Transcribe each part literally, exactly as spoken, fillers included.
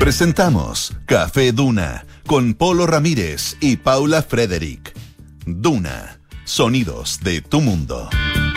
Presentamos Café Duna con Polo Ramírez y Paula Frederick. Duna, sonidos de tu mundo.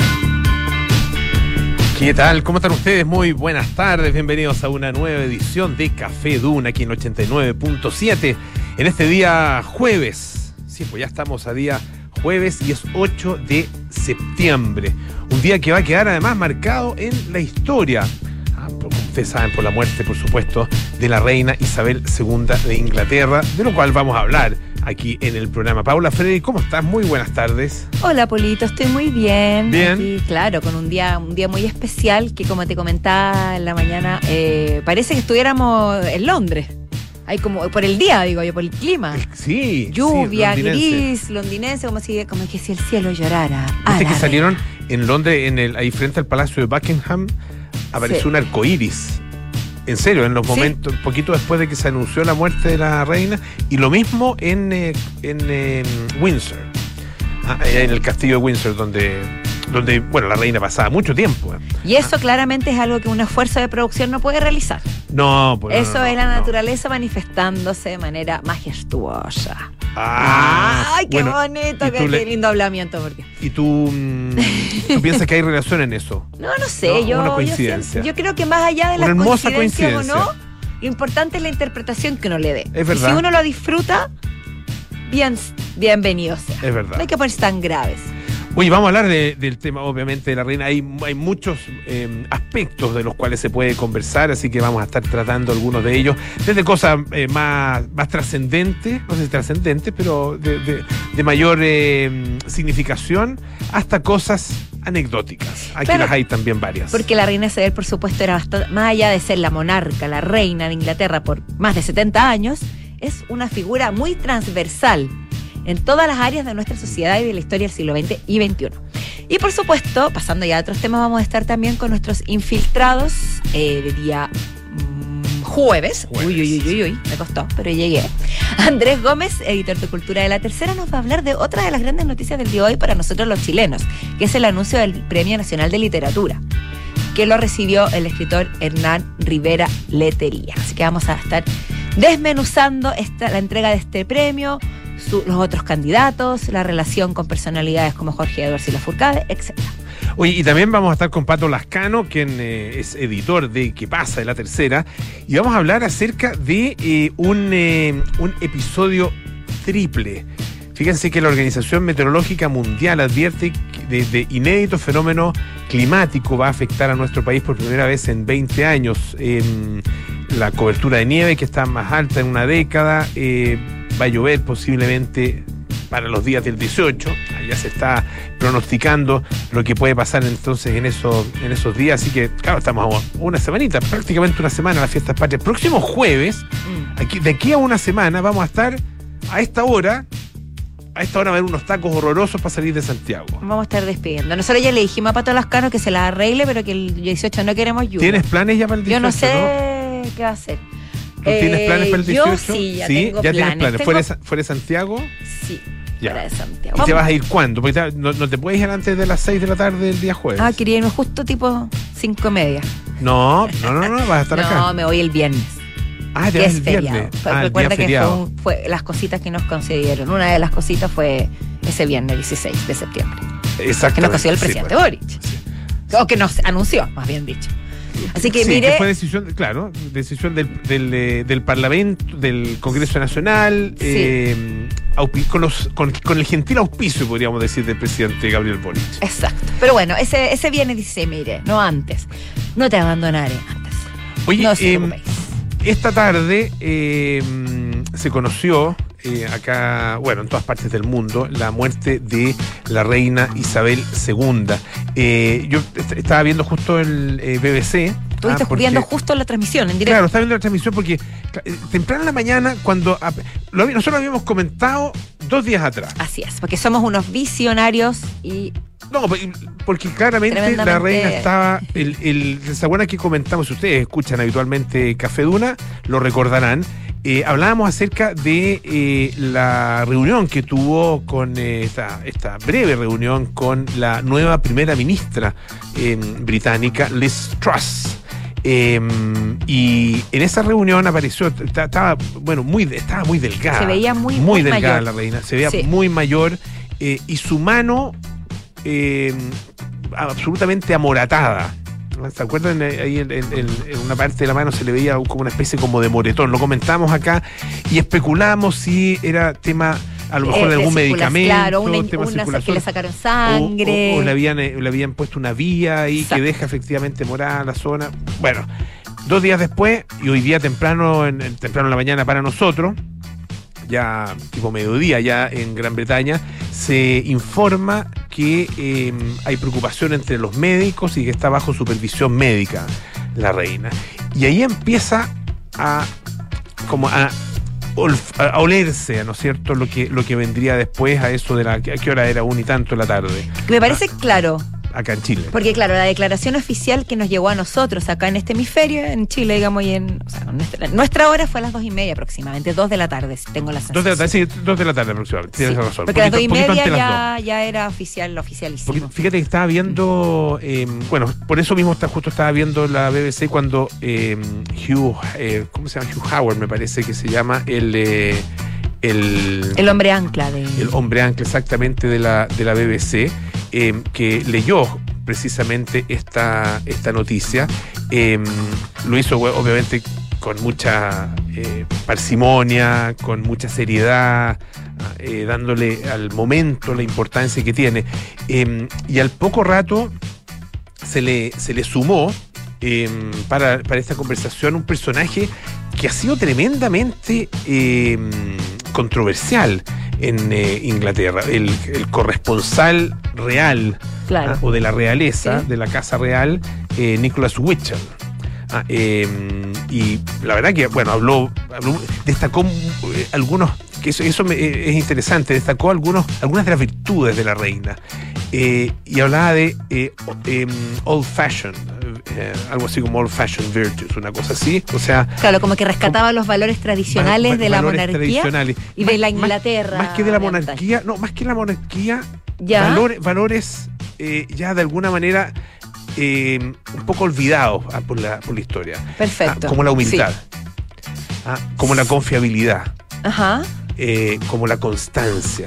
¿Qué tal? ¿Cómo están ustedes? Muy buenas tardes, bienvenidos a una nueva edición de Café Duna aquí en ochenta y nueve punto siete en este día jueves. Sí, pues ya estamos a día jueves y es ocho de septiembre. Un día que va a quedar además marcado en la historia. Ah, como ustedes saben, por la muerte, por supuesto, de la reina Isabel segunda de Inglaterra, de lo cual vamos a hablar aquí en el programa. Paula Freddy, ¿cómo estás? Muy buenas tardes. Hola, Polito, estoy muy bien. Bien. Aquí, claro, con un día, un día muy especial que, como te comentaba en la mañana, eh, parece que estuviéramos en Londres. Hay como, por el día, digo yo, por el clima. Sí. Lluvia, sí, gris, londinense, como si, como que si el cielo llorara. Viste que salieron en Londres, en el, ahí frente al Palacio de Buckingham, apareció Sí. un arco iris. En serio, en los Sí. momentos, poquito después de que se anunció la muerte de la reina, y lo mismo en, eh, en eh, Windsor, ah, en el castillo de Windsor, donde, donde, bueno, la reina pasaba mucho tiempo. Y eso claramente es algo que un esfuerzo de producción no puede realizar. No, pues no, Eso no, es la no. naturaleza manifestándose de manera majestuosa. Ah, ¡Ay, qué bueno, bonito! y Qué, tú le- qué lindo hablamiento, porque... ¿Y tú, mm, tú piensas que hay relación en eso? No, no sé, No, yo, una yo coincidencia. siento- yo, creo que más allá de Una las hermosa coincidencias o coincidencia. no, lo importante es la interpretación que uno le dé. Es Y verdad. si uno lo disfruta, bien, bienvenido sea. Es verdad. No hay que ponerse tan graves. Oye, vamos a hablar de- del tema, obviamente, de la reina. Hay, hay muchos eh, aspectos de los cuales se puede conversar, así que vamos a estar tratando algunos de ellos, desde cosas eh, más, más trascendentes, no sé si trascendentes, pero de, de- de mayor eh, significación, hasta cosas anecdóticas. Aquí Claro, las hay también varias. Porque la reina Isabel, por supuesto, era bastante, más allá de ser la monarca, la reina de Inglaterra por más de setenta años, es una figura muy transversal en todas las áreas de nuestra sociedad y de la historia del siglo veinte y veintiuno. Y por supuesto, pasando ya a otros temas, vamos a estar también con nuestros infiltrados eh, de día mm, jueves. Jueves. Uy, uy, uy, uy, uy, me costó, pero llegué. Andrés Gómez, editor de Cultura de La Tercera, nos va a hablar de otra de las grandes noticias del día de hoy para nosotros los chilenos, que es el anuncio del Premio Nacional de Literatura, que lo recibió el escritor Hernán Rivera Lettería. Así que vamos a estar desmenuzando esta, la entrega de este premio, su, los otros candidatos, la relación con personalidades como Jorge Eduardo Silva Furcade, etcétera. Oye, y también vamos a estar con Pato Lascano, quien eh, es editor de ¿Qué pasa? De La Tercera, y vamos a hablar acerca de eh, un, eh, un episodio triple. Fíjense que la Organización Meteorológica Mundial advierte que de, de inédito fenómeno climático va a afectar a nuestro país por primera vez en veinte años. Eh, la cobertura de nieve, que está más alta en una década, eh, va a llover posiblemente para los días del dieciocho. Ya se está pronosticando lo que puede pasar entonces en esos, en esos días. Así que, claro, estamos a una semanita, prácticamente una semana a las fiestas patrias. Próximo jueves, aquí, de aquí a una semana, vamos a estar a esta hora. A esta hora va a haber unos tacos horrorosos para salir de Santiago. Vamos a estar despidiendo. Nosotros ya le dijimos a Pato Lascano que se la arregle, pero que el dieciocho no queremos lluvia. ¿Tienes planes ya para el Yo dieciocho? no sé qué va a hacer. ¿Tú tienes Eh, planes para el dieciocho? Yo sí, ya ¿Sí? tengo ¿Ya planes. tienes planes? Tengo- ¿Fuera, de Sa- fuera de Santiago? Sí, Ya. fuera de Santiago. ¿Y te Vamos. vas a ir cuándo? Porque te- no, no te puedes ir antes de las seis de la tarde del día jueves. Ah, quería irme justo tipo cinco y media. No, no, no, no, vas a estar no, acá. me voy el viernes. Ah, te Que vas es el feriado. viernes. Fue- Ah, el Recuerda día que fue, feriado. un- fue las cositas que nos concedieron. Una de las cositas fue ese viernes dieciséis de septiembre. Exactamente. Que nos concedió el sí, presidente pues. Boric. O que nos anunció, más bien dicho. Así que Sí, mire. que fue decisión, claro, decisión del, del, eh, del Parlamento, del Congreso Nacional, Sí. eh, aupi- con, los, con, con el gentil auspicio, podríamos decir, del presidente Gabriel Boric. Exacto. Pero bueno, ese, ese viernes dieciséis, mire, no antes. No te abandonaré antes. Oye, no os eh, preocupéis. esta tarde eh, se conoció eh, acá, bueno, en todas partes del mundo, la muerte de la reina Isabel segunda. Eh, yo est- estaba viendo justo el eh, B B C. Estuviste ah, porque- viendo justo la transmisión en directo. Claro, estaba viendo la transmisión porque eh, temprano en la mañana, cuando ap- lo, habí- nosotros lo habíamos comentado dos días atrás. Así es, porque somos unos visionarios y No, porque claramente la Tremendamente. reina estaba. El, el, ¿Se acuerdan que comentamos? Si ustedes escuchan habitualmente Café Duna, lo recordarán. Eh, hablábamos acerca de eh, la reunión que tuvo con eh, esta, esta breve reunión con la nueva primera ministra eh, británica, Liz Truss. Eh, y en esa reunión apareció, estaba, bueno, muy, estaba muy delgada. Se veía muy, muy, muy delgada mayor. la reina, se veía Sí. muy mayor eh, y su mano eh, absolutamente amoratada. ¿Se acuerdan? Ahí en, en, en una parte de la mano se le veía como una especie como de moretón. Lo comentamos acá y especulamos si era tema a lo mejor Eh, de algún de circula- medicamento, claro, una, tema de una- circulación. que le sacaron sangre. O, o- o le, habían, eh, le habían puesto una vía ahí Exacto. que deja efectivamente morada la zona. Bueno, dos días después, y hoy día temprano en, en- temprano en la mañana para nosotros, ya tipo mediodía ya en Gran Bretaña, se informa que eh, hay preocupación entre los médicos y que está bajo supervisión médica la reina. Y ahí empieza a como a, olf- a olerse, ¿no es cierto?, lo que, lo que vendría después a eso de la... ¿A qué hora era? Un y tanto de la tarde. Me parece claro, Acá en Chile. porque claro, la declaración oficial que nos llegó a nosotros acá en este hemisferio, en Chile, digamos, y en o sea, nuestra, nuestra hora fue a las dos y media aproximadamente, dos de la tarde, si tengo la sensación. Dos de la tarde, sí, dos de la tarde aproximadamente. Tienes Sí, razón. porque a las dos y Poquito- poquito media antes de las dos. ya, ya era oficial, oficialísimo. Porque fíjate que estaba viendo, eh, bueno, por eso mismo está, justo estaba viendo la B B C cuando eh, Hugh, eh, ¿cómo se llama? Hugh Howard me parece que se llama, el, eh, el, El hombre ancla de... el hombre ancla exactamente de la, de la B B C, eh, que leyó precisamente esta, esta noticia. Eh, lo hizo obviamente con mucha eh, parsimonia, con mucha seriedad, eh, dándole al momento la importancia que tiene. Eh, y al poco rato se le, se le sumó eh, para, para esta conversación un personaje que ha sido tremendamente eh, controversial en eh, Inglaterra, el, el corresponsal real, Claro. ah, o de la realeza, Sí. de la Casa Real, eh, Nicholas Witchell. Ah, eh, y la verdad que, bueno, habló, habló destacó eh, algunos, que eso, eso me, eh, es interesante, destacó algunos, algunas de las virtudes de la reina. Eh, y hablaba de eh, eh, old fashion, eh, algo así como old fashion virtues, una cosa así. O sea, Claro, como que rescataba los valores tradicionales va- de la valores monarquía tradicionales. y de Más- la más- Inglaterra. Más, que de la de antaño. monarquía, no, más que la monarquía, Ya. valores, valores eh, ya de alguna manera eh, un poco olvidados ah, por, la, por la historia. Perfecto. Ah, como la humildad, Sí. ah, como la confiabilidad, Ajá. eh, como la constancia,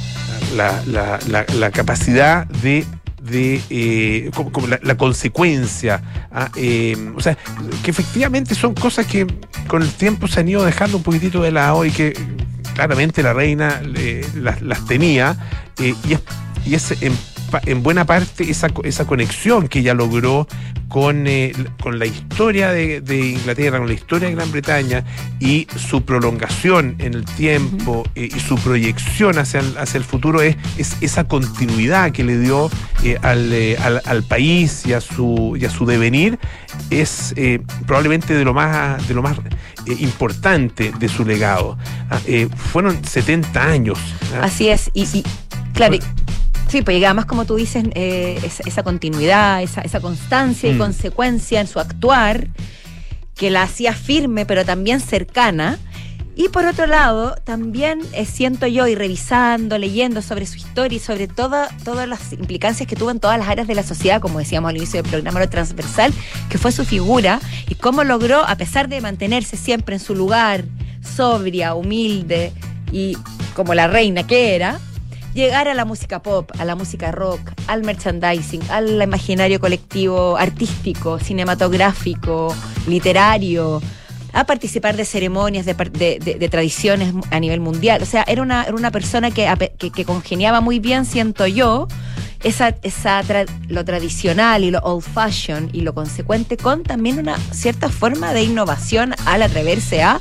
la, la, la, la capacidad de, de eh, como, como la, la consecuencia, ah, eh, o sea, que efectivamente son cosas que con el tiempo se han ido dejando un poquitito de lado y que claramente la reina eh, las, las tenía, eh, y es, y es en, pa- en buena parte esa, co- esa conexión que ella logró con, eh, con la historia de, de Inglaterra, con la historia de Gran Bretaña y su prolongación en el tiempo, eh, y su proyección hacia el, hacia el futuro es, es esa continuidad que le dio eh, al, eh, al, al país y a su, y a su devenir, es eh, probablemente de lo más, de lo más eh, importante de su legado. Ah, eh, fueron setenta años. ¿ah? Así es. Y, y claro, y- sí, pues y además, como tú dices, eh, esa, esa continuidad, esa, esa constancia y Mm. consecuencia en su actuar, que la hacía firme, pero también cercana. Y por otro lado, también eh, siento yo, y revisando, leyendo sobre su historia y sobre todo, todas las implicancias que tuvo en todas las áreas de la sociedad, como decíamos al inicio del programa, lo transversal, que fue su figura, y cómo logró, a pesar de mantenerse siempre en su lugar, sobria, humilde, y como la reina que era, llegar a la música pop, a la música rock, al merchandising, al imaginario colectivo artístico, cinematográfico, literario, a participar de ceremonias, de, par- de- de- de tradiciones a nivel mundial. O sea, era una, era una persona que, ape- que, que congeniaba muy bien, siento yo, esa, esa tra- lo tradicional y lo old fashion y lo consecuente con también una cierta forma de innovación al atreverse a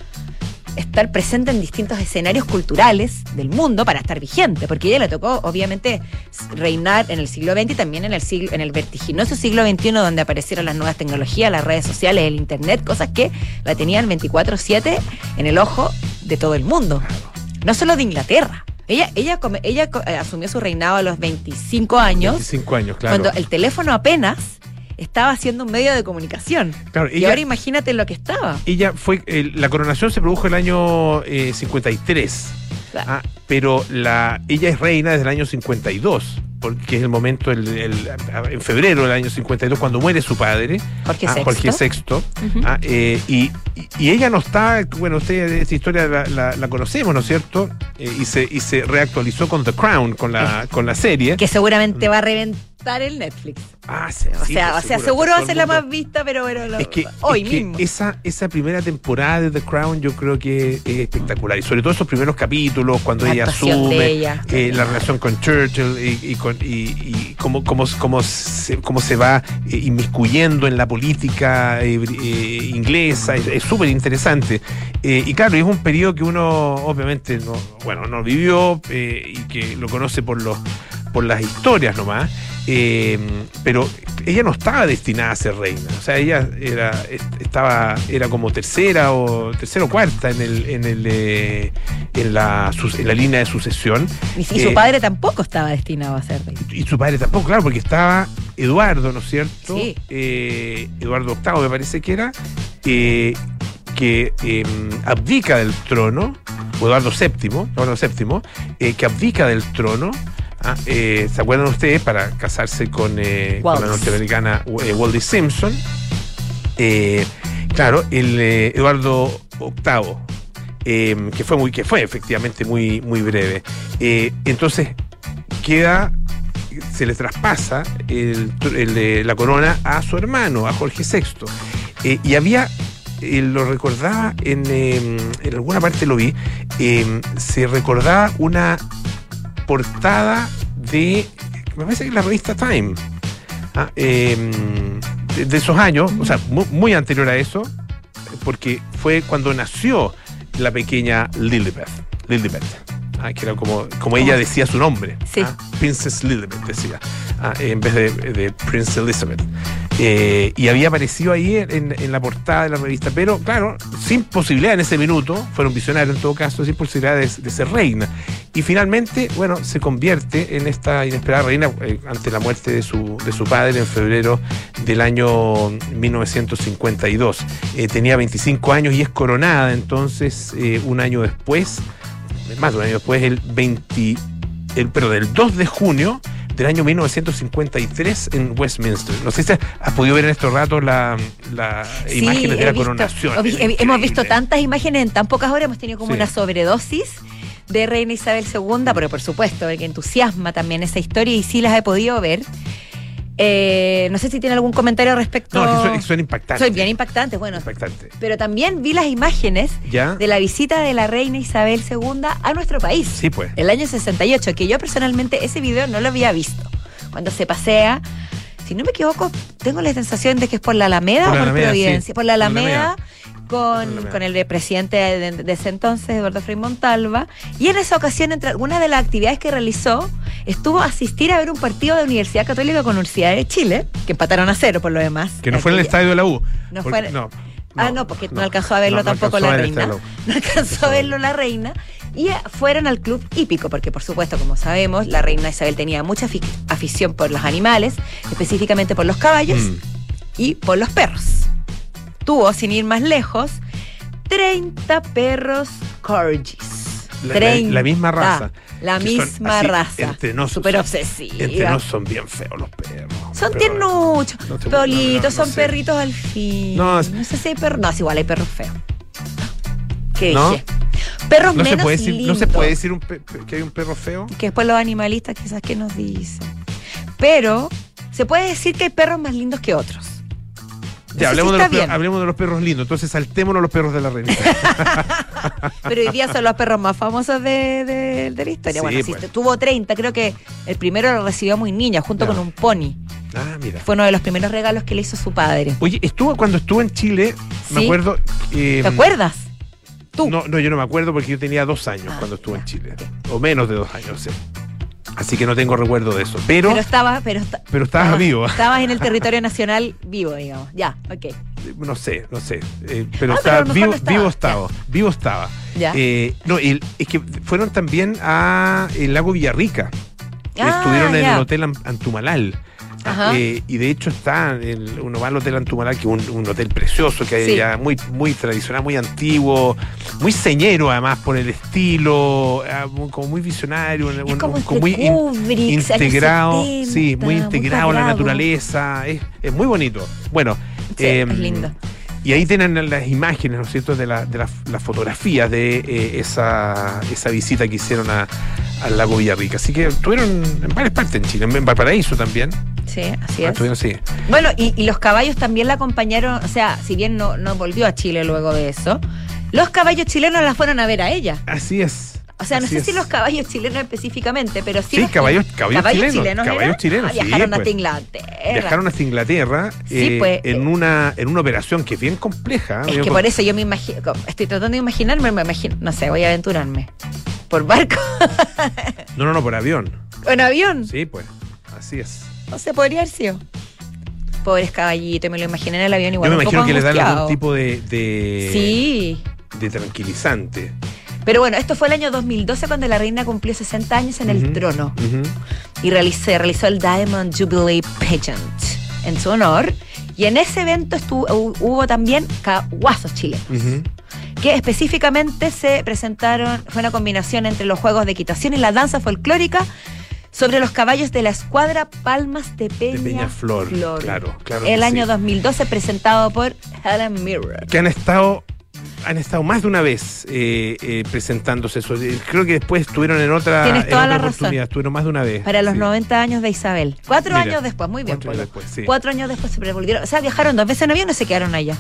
estar presente en distintos escenarios culturales del mundo para estar vigente, porque a ella le tocó obviamente reinar en el siglo veinte y también en el siglo, en el vertiginoso siglo veintiuno, donde aparecieron las nuevas tecnologías, las redes sociales, el internet, cosas que la tenían veinticuatro siete en el ojo de todo el mundo, no solo de Inglaterra. Ella, ella, come- ella co- eh, asumió su reinado a los veinticinco años, veinticinco años, claro. cuando el teléfono apenas estaba siendo un medio de comunicación. Claro, Y ella- ahora imagínate lo que estaba. Ella fue, eh, la coronación se produjo el año eh, cincuenta y tres, Claro. ah, pero la, ella es reina desde el año cincuenta y dos. porque es el momento, el, el, en febrero del año cincuenta y dos, cuando muere su padre, Jorge ah, Sexto. Jorge Sexto, Uh-huh. ah, eh, y, y ella no está, bueno, usted esta historia la, la, la conocemos, ¿no es cierto? Eh, y, se, y se reactualizó con The Crown, con la, con la serie. Que seguramente va a reventar el Netflix. Ah, sí, O sí, sea, pues, o sea, seguro, seguro va a todo ser el la mundo- más vista, pero bueno, lo- Es que, hoy es que mismo. esa, esa primera temporada de The Crown yo creo que es espectacular. Y sobre todo esos primeros capítulos, cuando La ella actuación asume de ella. eh, la relación con Churchill y, y, con, y, y cómo, cómo, cómo, se, cómo se va eh, inmiscuyendo en la política eh, eh, inglesa. Es súper interesante. Eh, y claro, es un periodo que uno obviamente no, bueno, no vivió eh, y que lo conoce por los por las historias nomás, eh, pero ella no estaba destinada a ser reina, o sea, ella era estaba era como tercera o tercera o cuarta en el en el eh, en la en la línea de sucesión. Y, y su Eh, padre tampoco estaba destinado a ser rey. y su padre tampoco, claro, porque estaba Eduardo, ¿no es cierto? Sí. Eh, Eduardo octavo me parece que era, eh, que eh, abdica del trono, o Eduardo séptimo, Eduardo séptimo, eh, que abdica del trono. Ah, eh, ¿se acuerdan ustedes? Para casarse con, eh, con la Wallis. norteamericana eh, Wallis Simpson. Eh, claro, el eh, Eduardo octavo, eh, que fue muy, que fue efectivamente muy, muy breve. Eh, entonces queda, se le traspasa el, el, eh, la corona a su hermano, a Jorge Sexto. Eh, y había, eh, lo recordaba en, eh, en alguna parte lo vi, eh, se recordaba una portada de, me parece que es la revista Time, ah, eh, de, de esos años, o sea, muy, muy anterior a eso, porque fue cuando nació la pequeña Lilibet, Lilibet, ah, que era como, como ella decía su nombre, Sí. ah, Princess Lilibet decía, ah, en vez de, de Prince Elizabeth. Eh, y había aparecido ahí en, en la portada de la revista, pero claro, sin posibilidad en ese minuto, fueron visionarios en todo caso, sin posibilidad de, de ser reina. Y finalmente, bueno, se convierte en esta inesperada reina eh, ante la muerte de su, de su padre en febrero del año mil novecientos cincuenta y dos. Eh, tenía veinticinco años y es coronada entonces eh, un año después, más de un año después, el veinte, el, pero del dos de junio del año mil novecientos cincuenta y tres en Westminster. No sé si has podido ver en estos ratos las la Sí, imágenes de he la visto- coronación. he vi- Es he- hemos increíble. visto tantas imágenes en tan pocas horas, hemos tenido como Sí. una sobredosis de Reina Isabel segunda, pero por supuesto, que entusiasma también esa historia y sí las he podido ver. Eh, no sé si tiene algún comentario respecto. No, es que son, son impactantes. Soy bien impactante, bueno. Impactante. Pero también vi las imágenes ¿Ya? de la visita de la Reina Isabel segunda a nuestro país. Sí, pues. El año sesenta y ocho, que yo personalmente ese video no lo había visto. Cuando se pasea, si no me equivoco, tengo la sensación de que es por la Alameda Por la o por Alameda, Providencia. sí. Por la Por la Alameda, Alameda. con, Por la Alameda. con el presidente de, de ese entonces, Eduardo Frei Montalva. Y en esa ocasión, entre algunas de las actividades que realizó, estuvo a asistir a ver un partido de Universidad Católica con Universidad de Chile, que empataron a cero por lo demás. Que no fue en el Aquella- estadio de la U. No Porque- fue- no, Ah, no, porque no, alcanzó a verlo no, no tampoco alcanzó a la ver el reina. estadio No alcanzó a verlo la reina. Y eh, fueron al club hípico, porque por supuesto, como sabemos, la reina Isabel tenía mucha afi- afición por los animales, específicamente por los caballos Mm. y por los perros. Tuvo, sin ir más lejos, treinta perros corgis. La- la- treinta. la misma raza. La Que son misma así, raza. entre nos- Súper obsesiva. Entre nos son bien feos los perros. Son Pero- tiernuchos, no te- Paulito, no, no, no son sé. perritos al fin. No, No, es- sé si hay perros. No, es igual, hay perros feos. ¿Qué ¿No? dije? Perros No se, menos puede decir, no se lindos. puede decir un pe- pe- que hay un perro feo. Que después los animalistas quizás que nos dicen. Pero se puede decir que hay perros más lindos que otros. Ya, Eso hablemos, sí de está los perros, bien. hablemos de los perros lindos. Entonces saltémonos los perros de la reina. Pero hoy día son los perros más famosos de, de- de la historia. Sí, bueno, sí, pues. tuvo treinta, creo que el primero lo recibió muy niña, junto Ya. con un pony. Ah, mira. Fue uno de los primeros regalos que le hizo su padre. Oye, estuvo cuando estuvo en Chile, me Sí. acuerdo. eh, ¿Te acuerdas? Tú. No, no, yo no me acuerdo porque yo tenía dos años Ah, cuando estuvo ya, en Chile. ok. O menos de dos años, sí. Así que no tengo recuerdo de eso. Pero, Pero estaba, pero, esta- pero estabas estabas- vivo. Estabas en el territorio nacional vivo, digamos. Ya, ok. No sé, no sé. eh, pero Ah, pero a estaba, lo mejor vivo, no estaba. vivo estaba. Vivo estaba. Ya. Eh, no, el- es que fueron también a el lago Villarrica. Ah, Estuvieron en ya. el Hotel An- Antumalal. Ajá. Eh, y de hecho está, el, uno va al Hotel Antumalá, que es un, un hotel precioso, que Sí. es ya muy, muy tradicional, muy antiguo, muy señero además por el estilo, eh, muy- como muy visionario, Es un- como un- entre muy in- Kubrick, integrado, años setenta, sí, muy integrado en la cuadrado. naturaleza, es, es muy bonito. Bueno, Sí, em, es lindo. y ahí tienen las imágenes, ¿no es cierto?, de, la- de las, las fotografías de eh, esa, esa visita que hicieron a, al lago Villarrica. Así que estuvieron en varias partes en Chile, en Valparaíso también. Sí, así Ah, es. estuvieron, sí. Bueno, y, y los caballos también la acompañaron, o sea, si bien no, no volvió a Chile luego de eso, los caballos chilenos la fueron a ver a ella. Así es. O sea, no Así sé es. si los caballos chilenos específicamente, pero sí. Sí, los- caballos- caballos chilenos, caballos ¿era? chilenos, Ah, sí, viajaron pues. hasta Inglaterra. Viajaron hasta Inglaterra Sí, eh, pues, en, eh. una, en una operación que es bien compleja. Es Yo que por- por eso yo me imagino, estoy tratando de imaginarme, me imagino, no sé, voy a aventurarme. ¿Por barco? No, no, no, por avión. ¿En avión? Sí, pues. Así es. No sé, podría haber sido. Pobres caballitos, me lo imaginé en el avión igual. Yo me un imagino poco que les dan algún angustiado. tipo de, de, Sí. de tranquilizante. Pero bueno, esto fue el año dos mil doce cuando la reina cumplió sesenta años en el Ujú, trono. ujú. Y realizó, realizó el Diamond Jubilee Pageant en su honor. Y en ese evento estuvo, hu- hubo también caguazos chilenos, Ujú. que específicamente se presentaron, fue una combinación entre los juegos de equitación y la danza folclórica sobre los caballos de la escuadra Palmas de Peña, De Peñaflor, claro, claro El que año sí. dos mil doce presentado por Helen Mirren. Que han estado han estado más de una vez eh, eh, presentándose eso. Eh, Creo que después estuvieron en otra, Tienes en toda otra la razón. oportunidad, estuvieron más de una vez. Para los sí. noventa años de Isabel. Cuatro Mira, años después, muy bien. cuatro Polo. años después, sí. Cuatro años después se volvieron. O sea, viajaron dos veces en avión o se quedaron allá.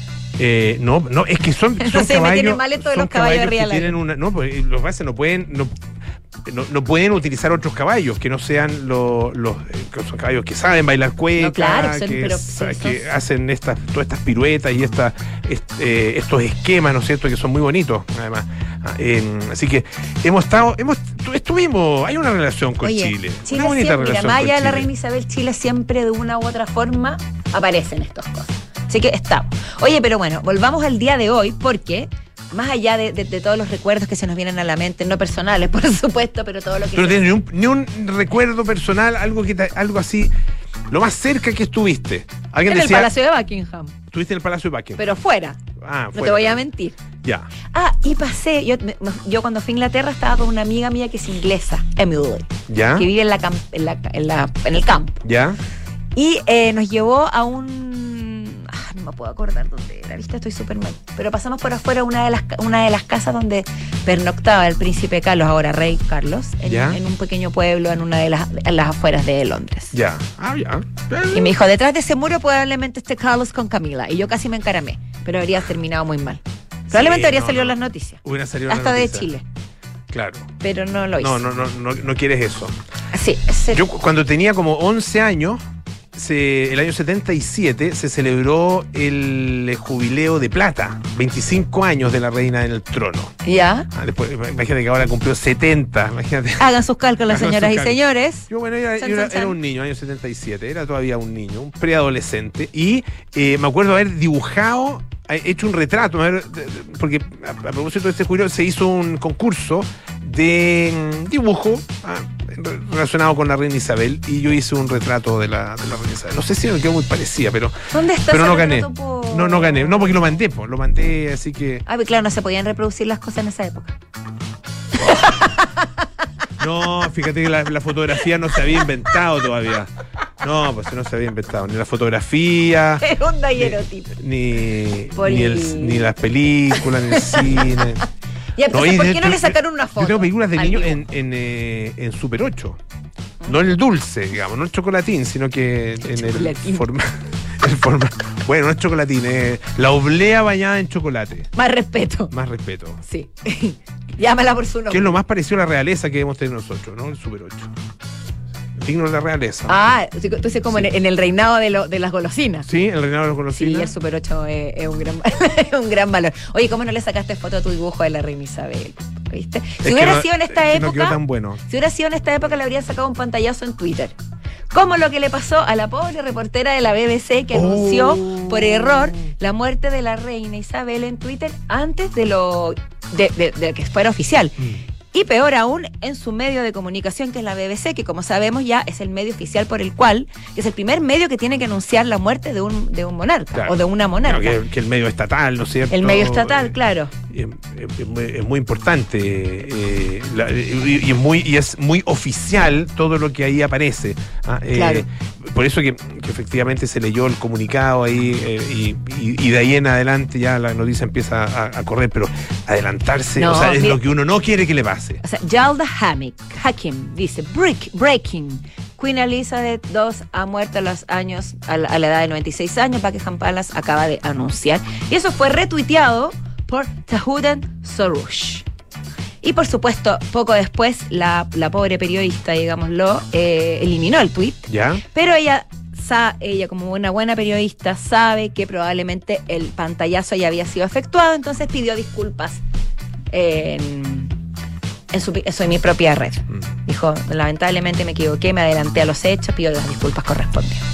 Eh, no, no, es que son, son No sé, me caballos, tienen mal esto de son los caballos caballos arriba que del aire. tienen una, no, pues los bases no pueden, no, no, no pueden utilizar otros caballos que no sean los, los eh, que son caballos que saben bailar cueca, No, claro, son- que, pero sa- sí, que son- hacen estas, todas estas piruetas y esta, est- eh, estos esquemas, ¿no es cierto?, que son muy bonitos, además. Ah, eh, así que hemos estado, hemos, tu- estuvimos, hay una relación con Oye, Chile, Chile una bonita siempre, mira, relación más con allá de la Chile. reina Isabel, Chile siempre de una u otra forma aparecen estas cosas. Así que estamos. Oye, pero bueno, volvamos al día de hoy porque más allá de, de- de todos los recuerdos que se nos vienen a la mente, no personales, por supuesto, pero todo lo que... Pero no se- tienes ni un, ni un recuerdo personal, algo que te- algo así, lo más cerca que estuviste. Alguien en el decía, Palacio de Buckingham, estuviste en el Palacio de Buckingham. pero fuera. Ah, No fuera. te voy a mentir. Ya, Ah, y pasé, yo, me- yo cuando fui a Inglaterra estaba con una amiga mía que es inglesa, Emily, ya, que vive en, la cam- en, la- en la- en el campo. ya. Y eh, nos llevó a un... ah, no me puedo acordar dónde era, ¿viste? Estoy súper mal. Pero pasamos por afuera una de las ca- una de las casas donde pernoctaba el príncipe Carlos, ahora rey Carlos, en, Ya. en un pequeño pueblo en una de las, en las afueras de Londres. Ya. Ah, ya. Y me dijo, detrás de ese muro probablemente esté Carlos con Camila. Y yo casi me encaramé, pero habría terminado muy mal. Probablemente Sí, habría no, salido en no. las noticias. Hubiera salido en la Hasta de noticia. Chile. Claro. Pero no lo hizo. No, no, no, no, no quieres eso. Sí, ese- Yo cu- cuando tenía como once años, se- el año setenta y siete, se celebró el eh, jubileo de plata. veinticinco años de la reina en el trono. ya. Ah, después, imagínate que ahora cumplió setenta. Imagínate. Hagan sus cálculos, Hagan señoras sus y cálculos. señores. Yo, bueno, era, Chan, yo era- chan, chan. era un niño, año setenta y siete, era todavía un niño, un preadolescente, y eh, me acuerdo haber dibujado, eh, hecho un retrato, haber- de- de- porque a, a propósito de este jubileo se hizo un concurso de mm, dibujo ah, re- relacionado con la reina Isabel, y yo hice un retrato de la, de la reina Isabel. No sé si me quedó muy parecida, pero, ¿Dónde está pero ese no gané. retrato por- No, no gané, no porque lo mandé, pues, lo mandé, así que... Ah, pero claro, no se podían reproducir las cosas en esa época. No, fíjate que la, la fotografía no se había inventado todavía. No, pues no se había inventado. Ni la fotografía, Es un daguerotipo. ni, Por ni, el- el, ni las películas, ni el cine. Ya, entonces, y ¿por de qué no hecho, le sacaron una foto? Yo tengo películas de al niños dibujo? en, en, eh, en Super ocho. No en el dulce, digamos, no el chocolatín, sino que en el Chocolatín. forma, el forma. Bueno, no es chocolatín, es la oblea bañada en chocolate. Más respeto. Más respeto. Sí. Llámala por su nombre. Que es lo más parecido a la realeza que hemos tenido nosotros, ¿no? El Super ocho. Digno de la realeza. Ah, entonces como en, el, en el reinado de, lo- de las golosinas. Sí, el reinado de los Sí, golosinas. el Super ocho es, es un gran, es un gran valor. Oye, ¿cómo no le sacaste foto a tu dibujo de la reina Isabel? ¿Viste? Si Es que hubiera no- sido en esta es que no quedó época, tan bueno. si hubiera sido en esta época, le habrían sacado un pantallazo en Twitter. Como lo que le pasó a la pobre reportera de la B B C que Oh. anunció por error la muerte de la reina Isabel en Twitter antes de lo de, de- de que fuera oficial. Mm. Y peor aún, en su medio de comunicación, que es la B B C, que como sabemos ya es el medio oficial por el cual, que es el primer medio que tiene que anunciar la muerte de un, de un monarca, claro, o de una monarca. Claro, que, que el medio estatal, ¿no es cierto? El medio estatal, eh, claro. Es, es, muy, es muy importante eh, la, y, y, es muy, y es muy oficial todo lo que ahí aparece. ¿ah? Eh, claro. Por eso que, que efectivamente se leyó el comunicado ahí eh, y, y, y de ahí en adelante ya la noticia empieza a, a correr, pero adelantarse, no, o sea, es mira, lo que uno no quiere que le pase. O sea, Yalda Hamik, Hakim dice, break, breaking, Queen Elizabeth segunda ha muerto a los años, a la, a la edad de noventa y seis años, Buckingham Palace acaba de anunciar. Y eso fue retuiteado por Tahudan Soroush. Y por supuesto, poco después, la, la pobre periodista, digámoslo, eh, eliminó el tuit. ¿Ya? Pero ella, sa, ella, como una buena periodista, sabe que probablemente el pantallazo ya había sido efectuado, entonces pidió disculpas en, en, su, en mi propia red. Mm. Dijo, lamentablemente me equivoqué, me adelanté a los hechos, pido las disculpas correspondientes.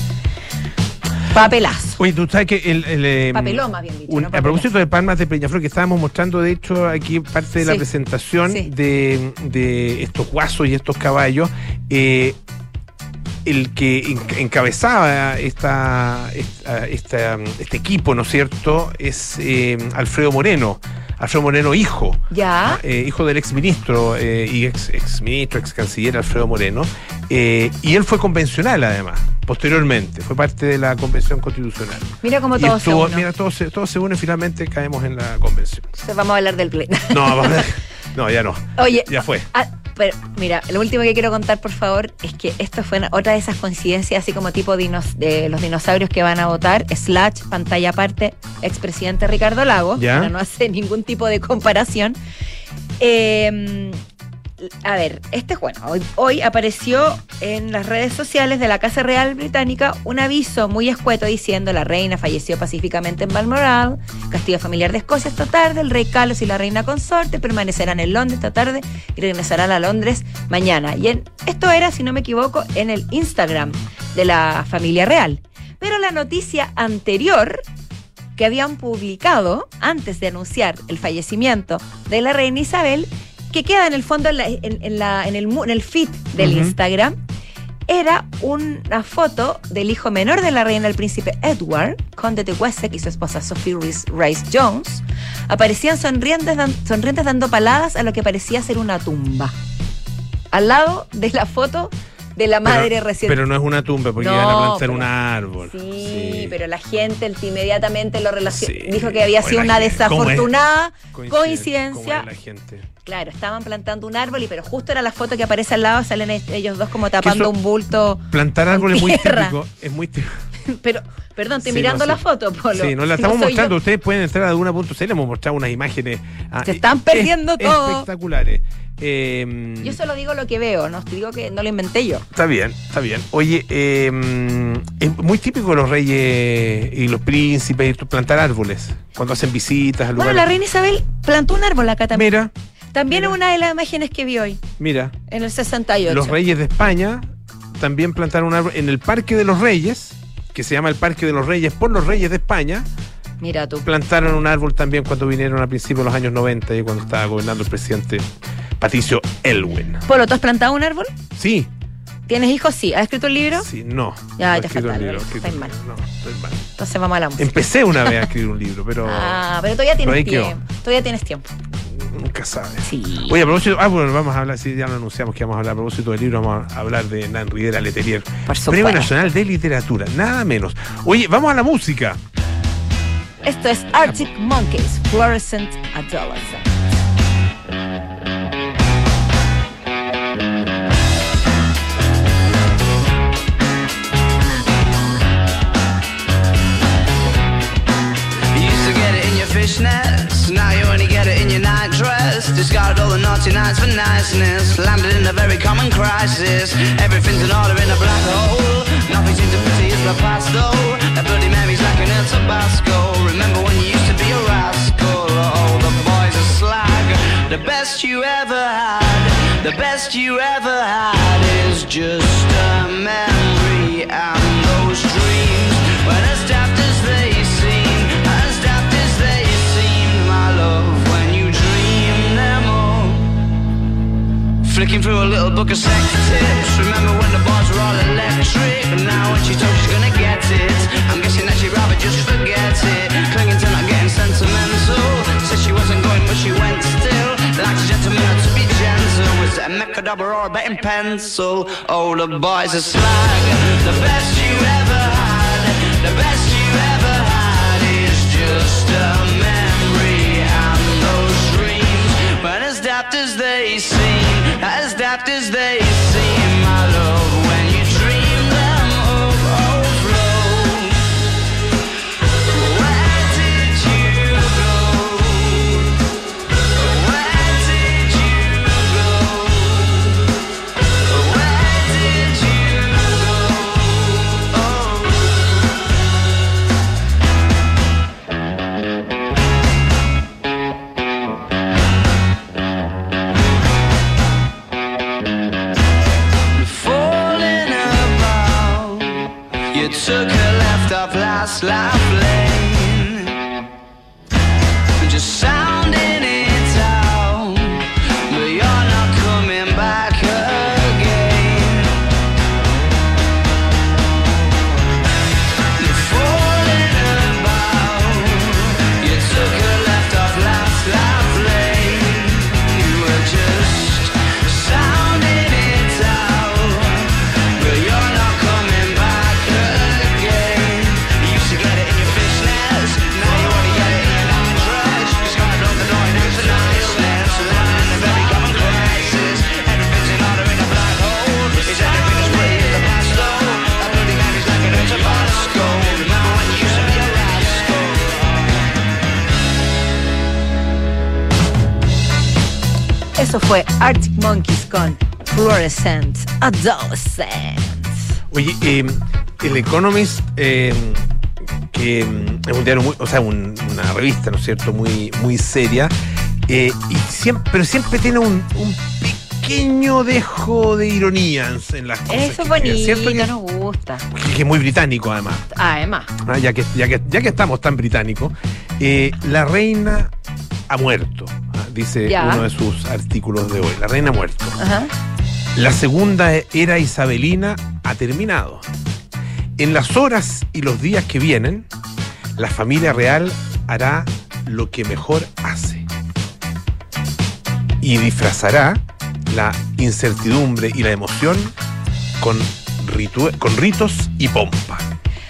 Papelazo. Oye, tú sabes que el... el eh, Papelón, más bien dicho. Un, no a propósito de Palmas de Peñaflor, que estábamos mostrando, de hecho, aquí parte de la sí. presentación sí. de, de estos guasos y estos caballos, eh, el que encabezaba esta, esta, esta, este equipo, ¿no es cierto?, es eh, Alfredo Moreno. Alfredo Moreno, hijo. Ya. Eh, hijo del exministro eh, y ex, ex ministro, ex canciller Alfredo Moreno. Eh, y él fue convencional, además, posteriormente. Fue parte de la convención constitucional. Mira cómo y todo estuvo, se une. Mira, todo se, todo se une y finalmente caemos en la convención. Entonces vamos a hablar del pleno. No, vamos a, no, ya no. Oye. Ya fue. Ah, pero mira, lo último que quiero contar, por favor, es que esto fue una, otra de esas coincidencias, así como tipo dinos, de los dinosaurios que van a votar, slash, pantalla aparte, expresidente Ricardo Lagos, ¿Ya? para no hacer ningún tipo de comparación. Eh, a ver, este, bueno, hoy, hoy apareció en las redes sociales de la Casa Real Británica un aviso muy escueto diciendo: la reina falleció pacíficamente en Balmoral, castigo familiar de Escocia esta tarde, el rey Carlos y la reina consorte permanecerán en Londres esta tarde y regresarán a Londres mañana. Y en, esto era, si no me equivoco, en el Instagram de la familia real. Pero la noticia anterior que habían publicado antes de anunciar el fallecimiento de la reina Isabel, que queda en el fondo en, la, en, en, la, en, el, en el feed del uh-huh. Instagram, era una foto del hijo menor de la reina, el príncipe Edward, conde de Wessex, y su esposa Sophie Rice-Jones. Aparecían sonrientes, dan, sonrientes dando paladas a lo que parecía ser una tumba, al lado de la foto de la madre pero, recién. Pero no es una tumba, porque no, iban a plantar pero, un árbol. Sí, sí, pero la gente el, inmediatamente lo relacionó. Sí, dijo que había sido una desafortunada coincidencia. ¿Cómo es la gente? Claro, estaban plantando un árbol, y pero justo era la foto que aparece al lado, salen ellos dos como tapando eso, un bulto. Plantar árboles es muy típico, es muy típico. Pero, perdón, estoy sí, mirando no, la sí. foto, Polo. Sí, nos la si estamos no mostrando. yo. Ustedes pueden entrar a Duna punto c l, hemos mostrado unas imágenes. Ah, Se están perdiendo es, todo. Espectaculares. Eh, yo solo digo lo que veo, no te digo que no lo inventé yo. Está bien, está bien. Oye, eh, es muy típico de los reyes y los príncipes plantar árboles cuando hacen visitas al lugar. Bueno, la reina Isabel plantó un árbol acá también. Mira. También mira. Es una de las imágenes que vi hoy. Mira. En el sesenta y ocho. Los reyes de España también plantaron un árbol en el Parque de los Reyes, que se llama el Parque de los Reyes por los Reyes de España. Mira tú. Plantaron un árbol también cuando vinieron a principios de los años noventa, y cuando estaba gobernando el presidente Patricio Elwin. Polo, ¿tú has plantado un árbol? Sí. ¿Tienes hijos? Sí. ¿Has escrito un libro? Sí, no. Ya, no te escrito falta un libro. algo. escrito Estás un mal. libro. No, estoy mal. Entonces vamos a la música. Empecé una vez a escribir un libro, pero... Ah, pero todavía tienes pero tiempo. Todavía tienes tiempo. Nunca sabes. Sí. Oye, a propósito, ah, bueno, vamos a hablar, sí, ya lo anunciamos que vamos a hablar a propósito del libro, vamos a hablar de Nan Rivera Letelier. Por supuesto. Premio Nacional de Literatura, nada menos. Oye, vamos a la música. Esto es Arctic Monkeys, Fluorescent Adolescent. Fishnets, now you only get it in your night dress. Discarded all the naughty nights for niceness. Landed in a very common crisis. Everything's in order in a black hole. Nothing seems to pity is the past though. That Bloody Mary's like an El Tabasco. Remember when you used to be a rascal? Oh, the boys are slag. The best you ever had, the best you ever had is just a memory. And those dreams, when as daft as they seem, as daft as they seem, my love, when you dream them all, flicking through a little book of sex tips. Remember when the bars were all electric? And now when she told she's gonna get it, I'm guessing that she'd rather just forget it. Clinging to not getting sentimental. Said she wasn't going but she went still. Like a gentleman had to be gentle. Was it a Mechadabra or a betting pencil? Oh, the boys are slag. The best you ever had, the best you ever had is just a memory. And those dreams, but as daft as they seem, as daft as they seem, my love, when you dream them of overflow. Where did you go? Where did you go? Where did you go? Oh. Falling about, you took a left off last life lane, just sounding it out, but you're not coming back again. You're falling about, you took a left off last life lane, you were just sounding it out, but you're not coming back again. You used to get it in your fishnets, now you wanna get it in your nightdress. You just gotta blow the door and it's a niceness. Living in a very common crisis. Everything's in order in a black hole. Is everything as pretty as the past though? That bloody man is like an Tabasco. Remember when you used to be a rascal? Eso fue Arctic Monkeys con Fluorescent Adolescent. Oye, eh, el Economist, eh, que eh, es un diario muy, o sea, un- una revista, ¿no es cierto?, muy, muy seria, eh, y siempre, pero siempre tiene un, un pequeño dejo de ironía en, en las cosas. Eso es que escribe, bonito, ¿cierto? Que, nos gusta. que- que es muy británico, además. Además. Ah, ya, que, ya, que, ya que estamos tan británicos, eh, la reina ha muerto, ah, dice Ya. uno de sus artículos de hoy. La reina ha muerto. Ajá. La segunda era isabelina ha terminado. En las horas y los días que vienen, la familia real hará lo que mejor hace y disfrazará la incertidumbre y la emoción con, ritu- con ritos y pompa.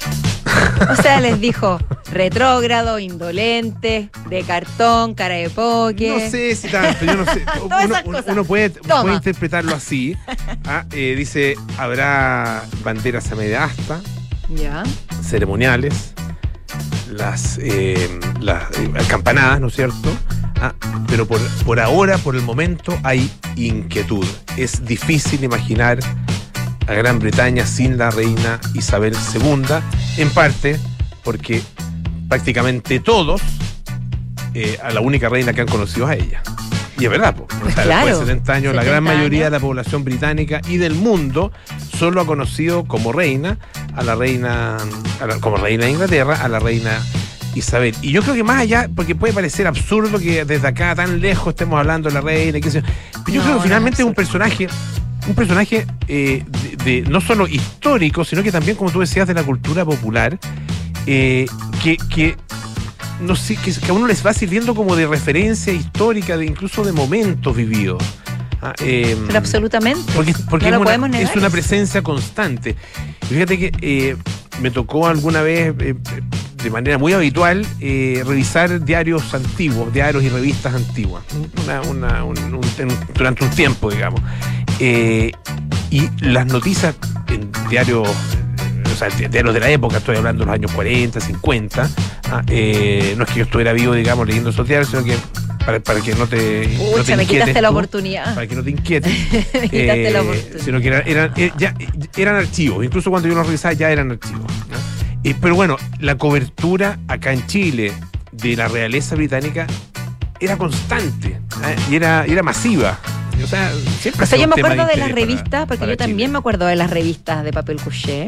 O sea, les dijo retrógrado, indolente, de cartón, cara de poke. No sé si tanto, yo no sé. Todas Uno, esas uno- cosas. uno puede, Toma. puede interpretarlo así. Ah, eh, dice, habrá banderas a media asta, Ya. ceremoniales, las, eh, las eh, campanadas, ¿no es cierto? Ah, pero por, por ahora, por el momento, hay inquietud. Es difícil imaginar a Gran Bretaña sin la reina Isabel segunda, en parte porque prácticamente todos eh, a la única reina que han conocido es a ella. Y es verdad, po. O Pues sea, claro, después de setenta años, la gran setenta mayoría años. de la población británica y del mundo solo ha conocido como reina a la reina, a la- como reina de Inglaterra, a la reina Isabel. Y yo creo que más allá, porque puede parecer absurdo que desde acá tan lejos estemos hablando de la reina, y qué sé yo, pero yo No, creo no que finalmente es es un personaje, un personaje eh, de, de- no solo histórico, sino que también, como tú decías, de la cultura popular, eh, que, que no sé, que, que a uno les va sirviendo como de referencia histórica, de incluso de momentos vividos. Ah, eh, Pero absolutamente. porque, porque no es, lo una, podemos negar. es una presencia constante. Y fíjate que eh, me tocó alguna vez, eh, de manera muy habitual, eh, revisar diarios antiguos, diarios y revistas antiguas, una- una- un- un- en- durante un tiempo, digamos. Eh, y las noticias en diarios, eh, o sea, di- diarios de la época, estoy hablando de los años cuarenta, cincuenta, ah, eh, no es que yo estuviera vivo, digamos, leyendo esos diarios, sino que para, para que no te, no te Pucha, me inquietes quitaste la tú, oportunidad. para que no te inquietes. Me quitaste la Eh, oportunidad. sino que eran, eran, eh, ya, eran archivos, incluso cuando yo los revisaba ya eran archivos, ¿no? Eh, pero bueno, la cobertura acá en Chile de la realeza británica era constante, ¿eh? y, era, y era masiva. O sea, siempre O ha sea, sido yo un me tema de acuerdo de interés las para- revistas, porque para yo también Chile. me acuerdo de las revistas de papel couché,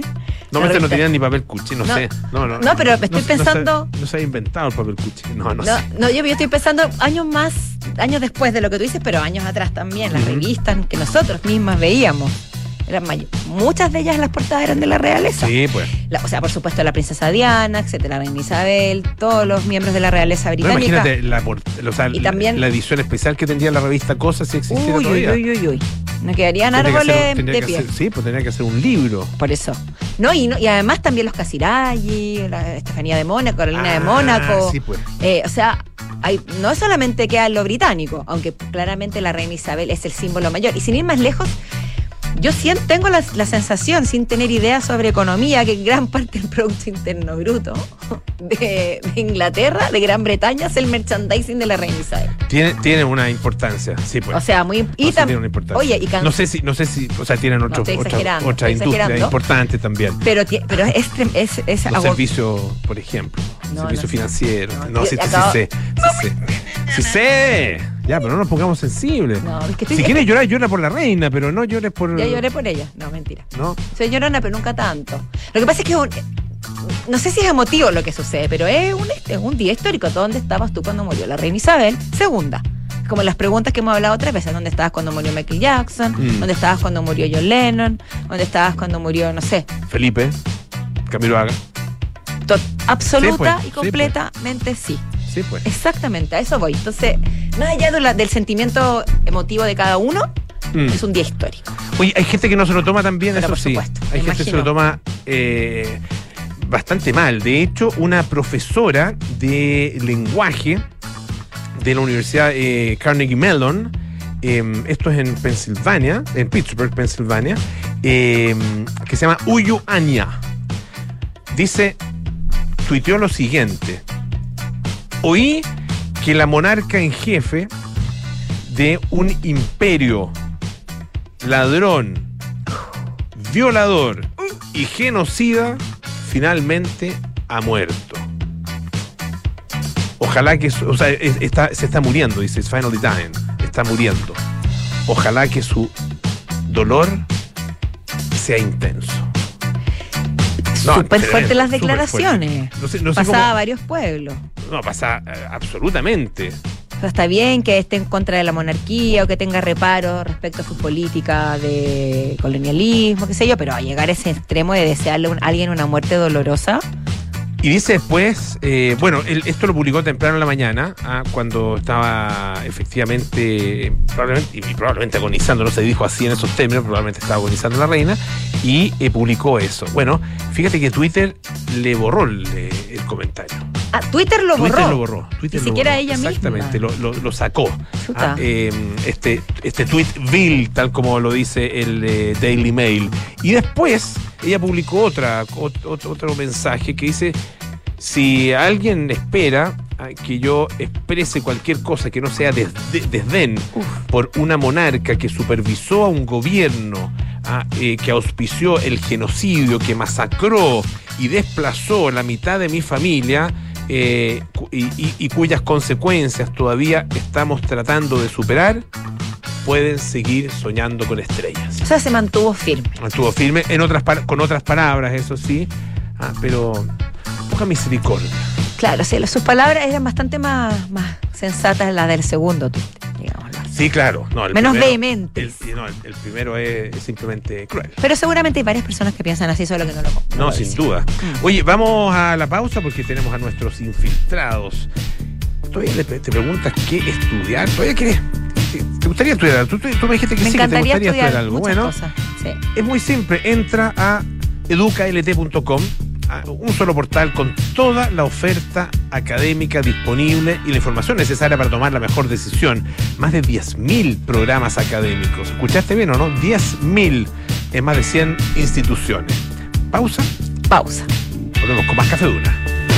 No, La este no revista- tenían ni papel cuchi, no, No. sé. No, no, No, pero me estoy no se- pensando- No se, no se ha inventado el papel cuchi. No, no, No, sé. no, yo, yo estoy pensando años más, años después de lo que tú dices, pero años atrás también, las Ujú. revistas que nosotros mismas veíamos. Eran may- muchas de ellas las portadas eran de la realeza. Sí, pues. La- o sea, por supuesto, la princesa Diana, etcétera, la reina Isabel, todos los miembros de la realeza No, británica. imagínate la, port- o sea, Y también- la edición especial que tendría la revista Cosas si existiera Uy, uy, todavía. uy, uy, uy. No quedarían Tendría que árboles hacer- tendría de que pie. hacer- sí, pues tendría que hacer un libro. Por eso. No, y, no, y además también los Casiraghi, la Estefanía de Mónaco, Carolina de Ah, Mónaco. sí, pues. Eh, o sea, hay, no solamente queda lo británico, aunque claramente la reina Isabel es el símbolo mayor. Y sin ir más lejos, yo siento, tengo la, la sensación, sin tener idea sobre economía, que gran parte del Producto Interno Bruto de, de Inglaterra, de Gran Bretaña, es el merchandising de la reina Isabel. Tiene, tiene una importancia, sí, pues. O sea, muy... No, Y sí tam- tiene una importancia. Oye, y can- no sé si, no sé si, o sea, tienen otros, estoy otra, exagerando, otra estoy industria exagerando. importante también. pero, ti- pero es, trem- es, es Los agor- servicios, por ejemplo, No, servicios no sé. financieros. No, No, yo sí, sí, acabo- sí, sí, sí, sí, sé. Ya, pero no nos pongamos sensibles. No, es que estoy- Si quieres llorar, llora por la reina, pero no llores por... Ya lloré por ella. No, mentira. ¿No? Soy llorona, pero nunca tanto. Lo que pasa es que es un- no sé si es emotivo lo que sucede, pero es un, es un día histórico. ¿Dónde estabas tú cuando murió la reina Isabel? Segunda. Como las preguntas que hemos hablado otras veces. ¿Dónde estabas cuando murió Michael Jackson? Mm. ¿Dónde estabas cuando murió John Lennon? ¿Dónde estabas cuando murió, no sé? Felipe, Camilo Haga. To- absoluta Sí, pues, y sí, completamente sí. Sí, pues. Exactamente, a eso voy. Entonces, más allá de la- del sentimiento emotivo de cada uno, Mm. es un día histórico. Oye, hay gente que no se lo toma tan bien, Pero eso por sí. supuesto, Hay me gente que se imagino. lo toma eh, bastante mal. De hecho, una profesora de lenguaje de la Universidad eh, Carnegie Mellon, eh, esto es en Pensilvania, en Pittsburgh, Pensilvania, eh, que se llama Uyu Anya. Dice, tuiteó lo siguiente: oí que la monarca en jefe de un imperio ladrón, violador y genocida finalmente ha muerto. Ojalá que, su- o sea, es- está, se está muriendo, dice, it's finally dying, está muriendo. Ojalá que su dolor sea intenso. No, Súper tremendo, fuertes las súper declaraciones. fuerte. No sé, no sé Pasaba a cómo- varios pueblos. no, pasa eh, absolutamente. O sea, está bien que esté en contra de la monarquía o que tenga reparos respecto a su política de colonialismo, qué sé yo, pero a llegar a ese extremo de desearle a un- a alguien una muerte dolorosa. Y dice después, eh, bueno, él- esto lo publicó temprano en la mañana, ah, cuando estaba efectivamente, probablemente, y probablemente agonizando, no se dijo así en esos términos, probablemente estaba agonizando la reina, y eh, publicó eso. Bueno, fíjate que Twitter le borró el, eh, el comentario. Ah, Twitter lo borró. Twitter lo borró. Twitter Ni lo siquiera borró. ella misma. Exactamente, lo, lo, lo sacó. Chuta. Ah, eh, este, este tweet vil, tal como lo dice el eh, Daily Mail. Y después ella publicó otra, ot- ot- otro mensaje que dice: si alguien espera ah, que yo exprese cualquier cosa que no sea desde- desdén Uf. por una monarca que supervisó a un gobierno, ah, eh, que auspició el genocidio, que masacró y desplazó la mitad de mi familia, eh, cu- y, y- y cuyas consecuencias todavía estamos tratando de superar, pueden seguir soñando con estrellas. O sea, se mantuvo firme. Estuvo firme, en otras par- con otras palabras, eso sí, ah, pero poca misericordia. Claro, sí, sus palabras eran bastante más, más sensatas las del segundo tweet, digámoslo así. Sí, claro. No, el Menos primero- vehementes. El, no, el, el primero es, es simplemente cruel. Pero seguramente hay varias personas que piensan así, solo que no lo no No, lo sin dicen. duda. Mm. Oye, vamos a la pausa porque tenemos a nuestros infiltrados. Todavía le- te preguntas qué estudiar. ¿Todavía quieres? ¿Te, te gustaría estudiar? Tú, tú- tú me dijiste que Me sí, que te encantaría gustaría estudiar estudiar algo. muchas Bueno, cosas. Sí. es muy simple. Entra a educa l t punto com, a un solo portal con toda la oferta académica disponible y la información necesaria para tomar la mejor decisión. Más de diez mil programas académicos. ¿Escuchaste bien o no? diez mil en más de cien instituciones. Pausa. Pausa. Volvemos con más Café Duna.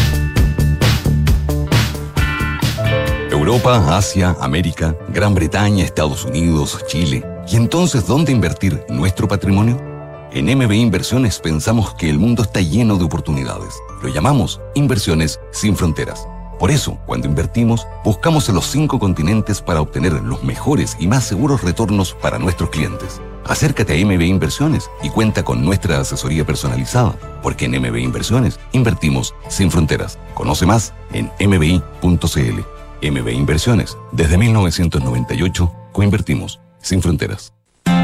Europa, Asia, América, Gran Bretaña, Estados Unidos, Chile. ¿Y entonces dónde invertir nuestro patrimonio? En M B Inversiones pensamos que el mundo está lleno de oportunidades. Lo llamamos Inversiones sin Fronteras. Por eso, cuando invertimos, buscamos en los cinco continentes para obtener los mejores y más seguros retornos para nuestros clientes. Acércate a M B Inversiones y cuenta con nuestra asesoría personalizada, porque en M B Inversiones invertimos sin fronteras. Conoce más en m b i punto c l. M B Inversiones, desde mil novecientos noventa y ocho, coinvertimos sin fronteras.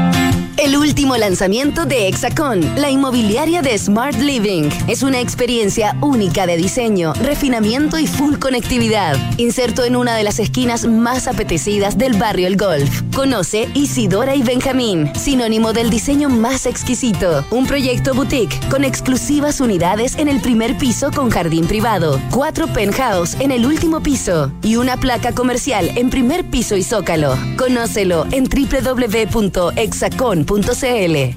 El último lanzamiento de Hexacón, la inmobiliaria de Smart Living. Es una experiencia única de diseño, refinamiento y full conectividad. Inserto en una de las esquinas más apetecidas del barrio El Golf. Conoce Isidora y Benjamín, sinónimo del diseño más exquisito. Un proyecto boutique con exclusivas unidades en el primer piso con jardín privado. Cuatro penthouse en el último piso. Y una placa comercial en primer piso y zócalo. Conócelo en doble u doble u doble u punto hexacon punto c l.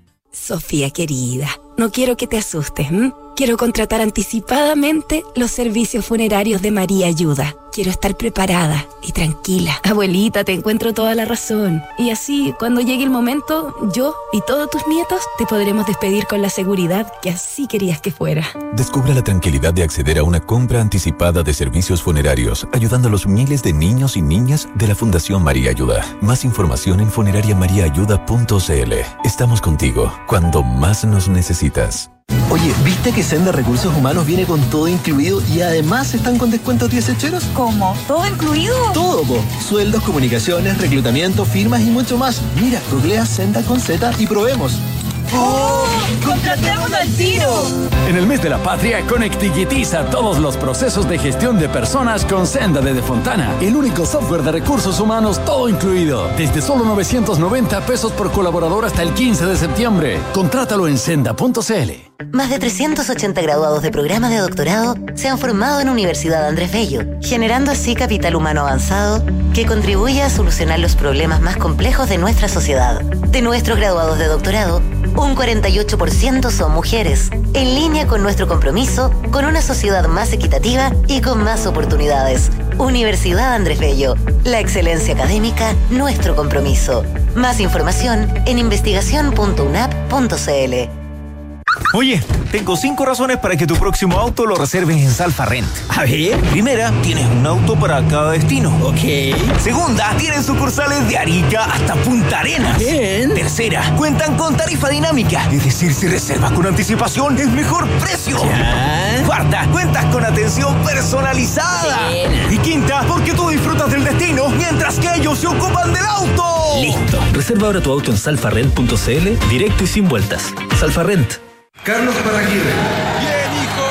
Sofía querida, no quiero que te asustes, ¿m? Quiero contratar anticipadamente los servicios funerarios de María Ayuda. Quiero estar preparada y tranquila. Abuelita, te encuentro toda la razón. Y así, cuando llegue el momento, yo y todos tus nietos te podremos despedir con la seguridad que así querías que fuera. Descubra la tranquilidad de acceder a una compra anticipada de servicios funerarios, ayudando a los miles de niños y niñas de la Fundación María Ayuda. Más información en funeraria maría ayuda punto c l. Estamos contigo cuando más nos necesitas. Oye, ¿viste que Senda Recursos Humanos viene con todo incluido y además están con descuentos dieciocheros? ¿Cómo? ¿Todo incluido? Todo, po. Sueldos, comunicaciones, reclutamiento, firmas y mucho más. Mira, googlea Senda con Z y probemos. ¡Oh! ¡Contratemos al tiro! En el mes de la patria, conectiguitiza todos los procesos de gestión de personas con Senda de Defontana, el único software de recursos humanos todo incluido. Desde solo novecientos noventa pesos por colaborador hasta el quince de septiembre. Contrátalo en senda punto c l. Más de trescientos ochenta graduados de programa de doctorado se han formado en Universidad Andrés Bello, generando así capital humano avanzado que contribuye a solucionar los problemas más complejos de nuestra sociedad. De nuestros graduados de doctorado, un cuarenta y ocho por ciento son mujeres, en línea con nuestro compromiso con una sociedad más equitativa y con más oportunidades. Universidad Andrés Bello, la excelencia académica, nuestro compromiso. Más información en investigación punto u n a p punto c l. Oye, tengo cinco razones para que tu próximo auto lo reserves en Salfa Rent. A ver. Primera, tienes un auto para cada destino. Ok. Segunda, tienen sucursales de Arica hasta Punta Arenas. Bien. Tercera, cuentan con tarifa dinámica. Es decir, si reservas con anticipación, es mejor precio. Ya. Cuarta, cuentas con atención personalizada. Bien. Y quinta, porque tú disfrutas del destino mientras que ellos se ocupan del auto. Listo. Reserva ahora tu auto en salfa rent punto c l, directo y sin vueltas. Salfa Rent. Carlos Parraguirre. ¡Bien, hijo!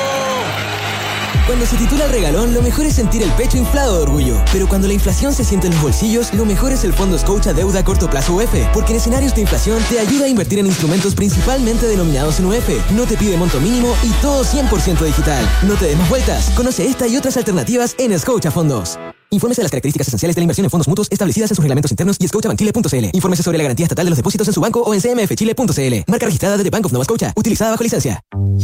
Cuando se titula el regalón, lo mejor es sentir el pecho inflado de orgullo. Pero cuando la inflación se siente en los bolsillos, lo mejor es el Fondo Scotia Deuda a Corto Plazo U F, porque en escenarios de inflación te ayuda a invertir en instrumentos principalmente denominados en U F. No te pide monto mínimo y todo cien por ciento digital. No te des más vueltas. Conoce esta y otras alternativas en Scotia Fondos. Infórmese de las características esenciales de la inversión en fondos mutuos establecidas en sus reglamentos internos y scotiabank chile punto c l. Infórmese sobre la garantía estatal de los depósitos en su banco o en c m f chile punto c l. Marca registrada de The Bank of Nova Scotia. Utilizada bajo licencia.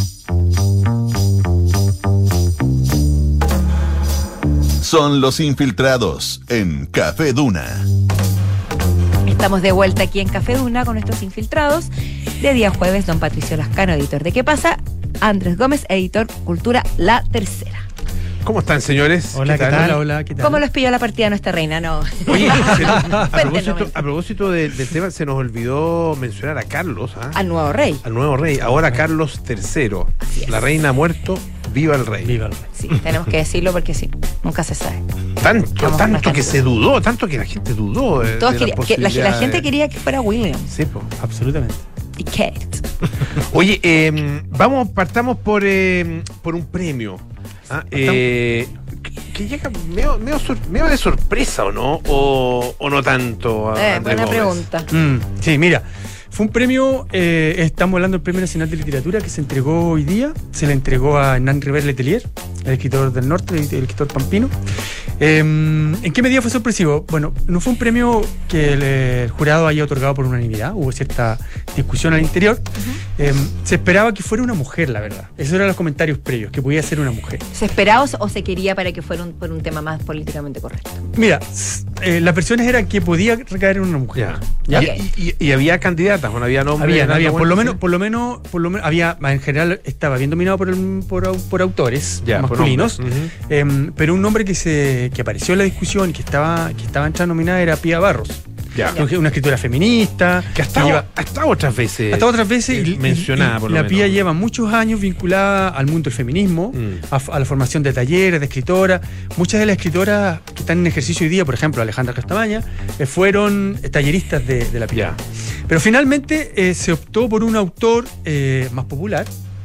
Son los infiltrados en Café Duna. Estamos de vuelta aquí en Café Duna con nuestros infiltrados. De día jueves, don Patricio Lascano, editor de ¿Qué pasa? Andrés Gómez, editor Cultura La Tercera. ¿Cómo están, señores? Hola, ¿qué tal? ¿Qué tal? Hola, ¿qué tal? ¿Cómo los pilló la partida nuestra reina? No. Oye, se nos, a, propósito, a propósito de, del tema, se nos olvidó mencionar a Carlos. ¿ah? Al nuevo rey. Al nuevo rey. Ahora Carlos tercero. La reina ha muerto, viva el rey. Viva el rey. Sí, tenemos que decirlo porque sí, nunca se sabe. Tanto, Vamos tanto que se dudó, tanto que la gente dudó. De, Todos de quería, la, que la, la gente de... quería que fuera William. Sí, pues. Absolutamente. Y Kate. Oye, eh, vamos, partamos por, eh, por un premio. ¿ah? Eh, que, que llega medio, medio, sor, medio de sorpresa, ¿o no? ¿O, o no tanto? Eh, buena Gómez? pregunta. Mm, sí, mira. Fue un premio, eh, estamos hablando del Premio Nacional de Literatura que se entregó hoy día. Se le entregó a Hernán Rivera Letelier, el escritor del norte, el escritor pampino. Eh, ¿En qué medida fue sorpresivo? Bueno, no fue un premio que el, el jurado haya otorgado por unanimidad, hubo cierta discusión al interior. Uh-huh. eh, se esperaba que fuera una mujer, la verdad. Esos eran los comentarios previos, que podía ser una mujer. ¿Se esperaba o se quería para que fuera un, por un tema más políticamente correcto? Mira, eh, las versiones eran que podía recaer en una mujer. Ya. ¿Ya? Y, y- y había candidatas, bueno, había nombres. Había, dando había, por lo vueltas, menos, por lo menos, por lo menos, había, en general estaba bien dominado por, el- por, au- por autores Ya, por masculinos, hombres. Ujú. em, pero un nombre que se que apareció en la discusión y que estaba que estaba entrando nominada era Pía Barros. Ya. Una- Una escritora feminista Que ha estado, lleva- ha estado otras veces. ha estado otras veces eh, y, mencionada, y- por lo la menos. Pía lleva muchos años vinculada al mundo del feminismo, Mm. a, a la formación de talleres, de escritoras. Muchas de las escritoras que están en ejercicio hoy día, por ejemplo, Alejandra Castamaña, eh, fueron talleristas de, de la Pía. Pero finalmente eh, se optó por un autor eh, más popular,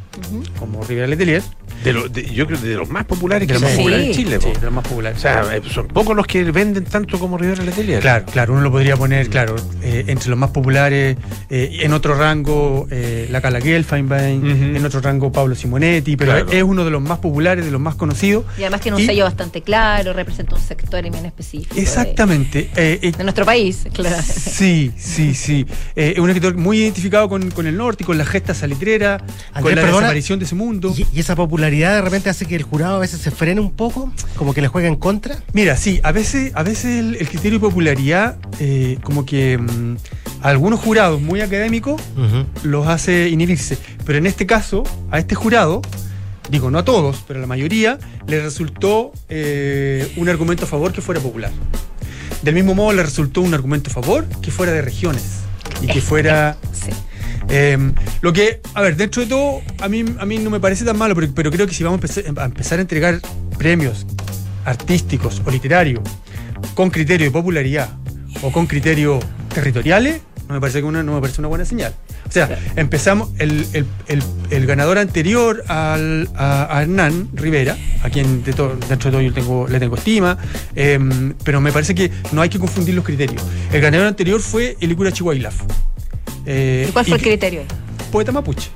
como Rivera Letelier. De lo- de- yo creo que de los más populares De que los se más popular populares. en Chile. Sí, po. de los más populares. O sea, eh, son pocos los que venden tanto como Rivera Letelier. Claro, claro, uno lo podría poner, claro, eh, entre los más populares, eh, en otro rango, eh, la Cala Gelfeinbein, Ujú. en otro rango Pablo Simonetti, pero Claro. es uno de los más populares, de los más conocidos. Y además tiene un Y- sello bastante claro, representa un sector bien específico. de- Exactamente. eh, eh, De, nuestro país, claro. Sí, sí, sí. Eh, es un escritor muy identificado con, con el norte y con la gesta salitrera, con Andrés, la perdona, desaparición de ese mundo. Y, y esa popularidad de repente hace que el jurado a veces se frene un poco, como que le juega en contra. Mira, sí, a veces, a veces el, el criterio de popularidad, eh, como que mm, a algunos jurados muy académicos los hace inhibirse. Pero en este caso, a este jurado, digo, no a todos, pero a la mayoría, le resultó eh, un argumento a favor que fuera popular. Del mismo modo, le resultó un argumento a favor que fuera de regiones y que fuera. Sí. Eh, lo que, a ver, dentro de todo, a mí, a mí no me parece tan malo, pero, pero creo que si vamos a empezar, a empezar a entregar premios artísticos o literarios con criterio de popularidad o con criterios territoriales, no me parece que una, no me parece una buena señal. O sea, empezamos, el, el, el, el ganador anterior al, a, a Hernán Rivera, a quien de todo, dentro de todo yo tengo, le tengo estima, eh, pero me parece que no hay que confundir los criterios. El ganador anterior fue Elikura Chihuahilaf. Eh, ¿Y cuál fue y el que- criterio ahí? Poeta mapuche.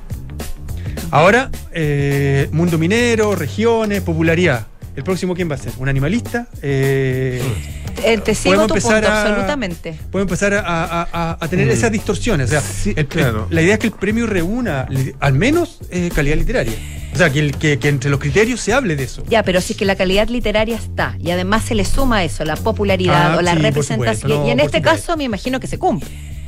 Ahora, eh, mundo minero, regiones, popularidad. ¿El próximo quién va a ser? ¿Un animalista? Eh, Eh, te sigo podemos tu empezar punto, a- absolutamente. Puede empezar a, a- a- a tener Mm. esas distorsiones. O sea, Sí, el- el- claro. la idea es que el premio reúna li- al menos eh, calidad literaria. O sea, que, el- que- que entre los criterios se hable de eso. Ya, pero si es que la calidad literaria está y además se le suma a eso, la popularidad Ah, o la sí, por representación. supuesto, no, y en por este supuesto. caso me imagino que se cumple.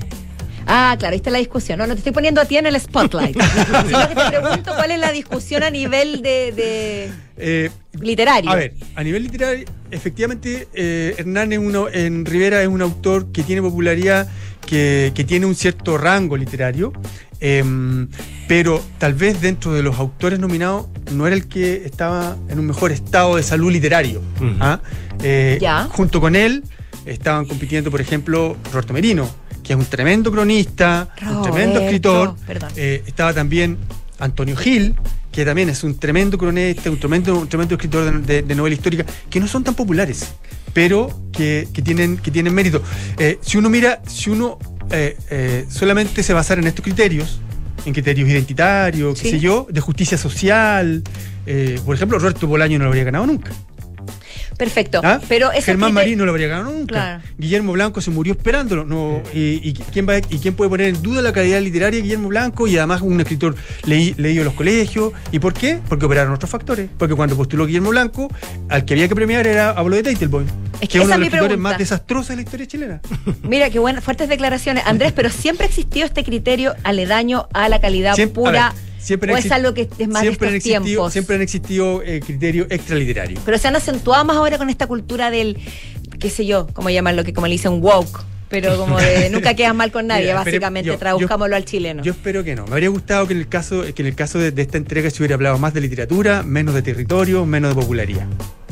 Ah, claro, ahí está la discusión. No, no te estoy poniendo a ti en el spotlight. Sino que te pregunto cuál es la discusión a nivel de, de Eh, literario. A ver, a nivel literario, efectivamente, eh, Hernán es uno, en Rivera es un autor que tiene popularidad, que, que tiene un cierto rango literario, em, pero tal vez dentro de los autores nominados no era el que estaba en un mejor estado de salud literario. ¿Ah? Eh, Ya. Junto con él estaban compitiendo, por ejemplo, Roberto Merino, que es un tremendo cronista, un tremendo Roberto, escritor. perdón. Eh, estaba también Antonio Gil, que también es un tremendo cronista, un tremendo, un tremendo escritor de, de- de novela histórica, que no son tan populares, pero que, que tienen, que tienen mérito. Eh, si uno mira, si uno eh, eh, solamente se basara en estos criterios, en criterios identitarios, qué Sí. sé yo, de justicia social, eh, por ejemplo, Roberto Bolaño no lo habría ganado nunca. Perfecto. ¿Ah? Pero ese Germán criterio- Marín no lo habría ganado nunca. Claro. Guillermo Blanco se murió esperándolo. No, y, y quién va, ¿Y quién puede poner en duda la calidad literaria de Guillermo Blanco? Y además un escritor leí- leído en los colegios. ¿Y por qué? Porque operaron otros factores. Porque cuando postuló Guillermo Blanco, al que había que premiar era Pablo de Teitelboim, Es que que es uno esa de es los mi escritores pregunta. más desastrosos de la historia chilena. Mira, qué buenas, fuertes declaraciones. Andrés, pero siempre existió este criterio aledaño a la calidad Siempre- pura. a ver, siempre ¿O han es exist- algo que es más de siempre han estos existido, tiempos? siempre han existido eh, criterios extraliterarios. Pero se han acentuado más ahora con esta cultura del, qué sé yo, cómo llamarlo, que como le dicen woke, pero como de nunca quedas mal con nadie, Mira, básicamente, pero yo- traduzcámoslo al chileno. Yo espero que no. Me habría gustado que en el caso, que en el caso de, de esta entrega se hubiera hablado más de literatura, menos de territorio, menos de popularidad.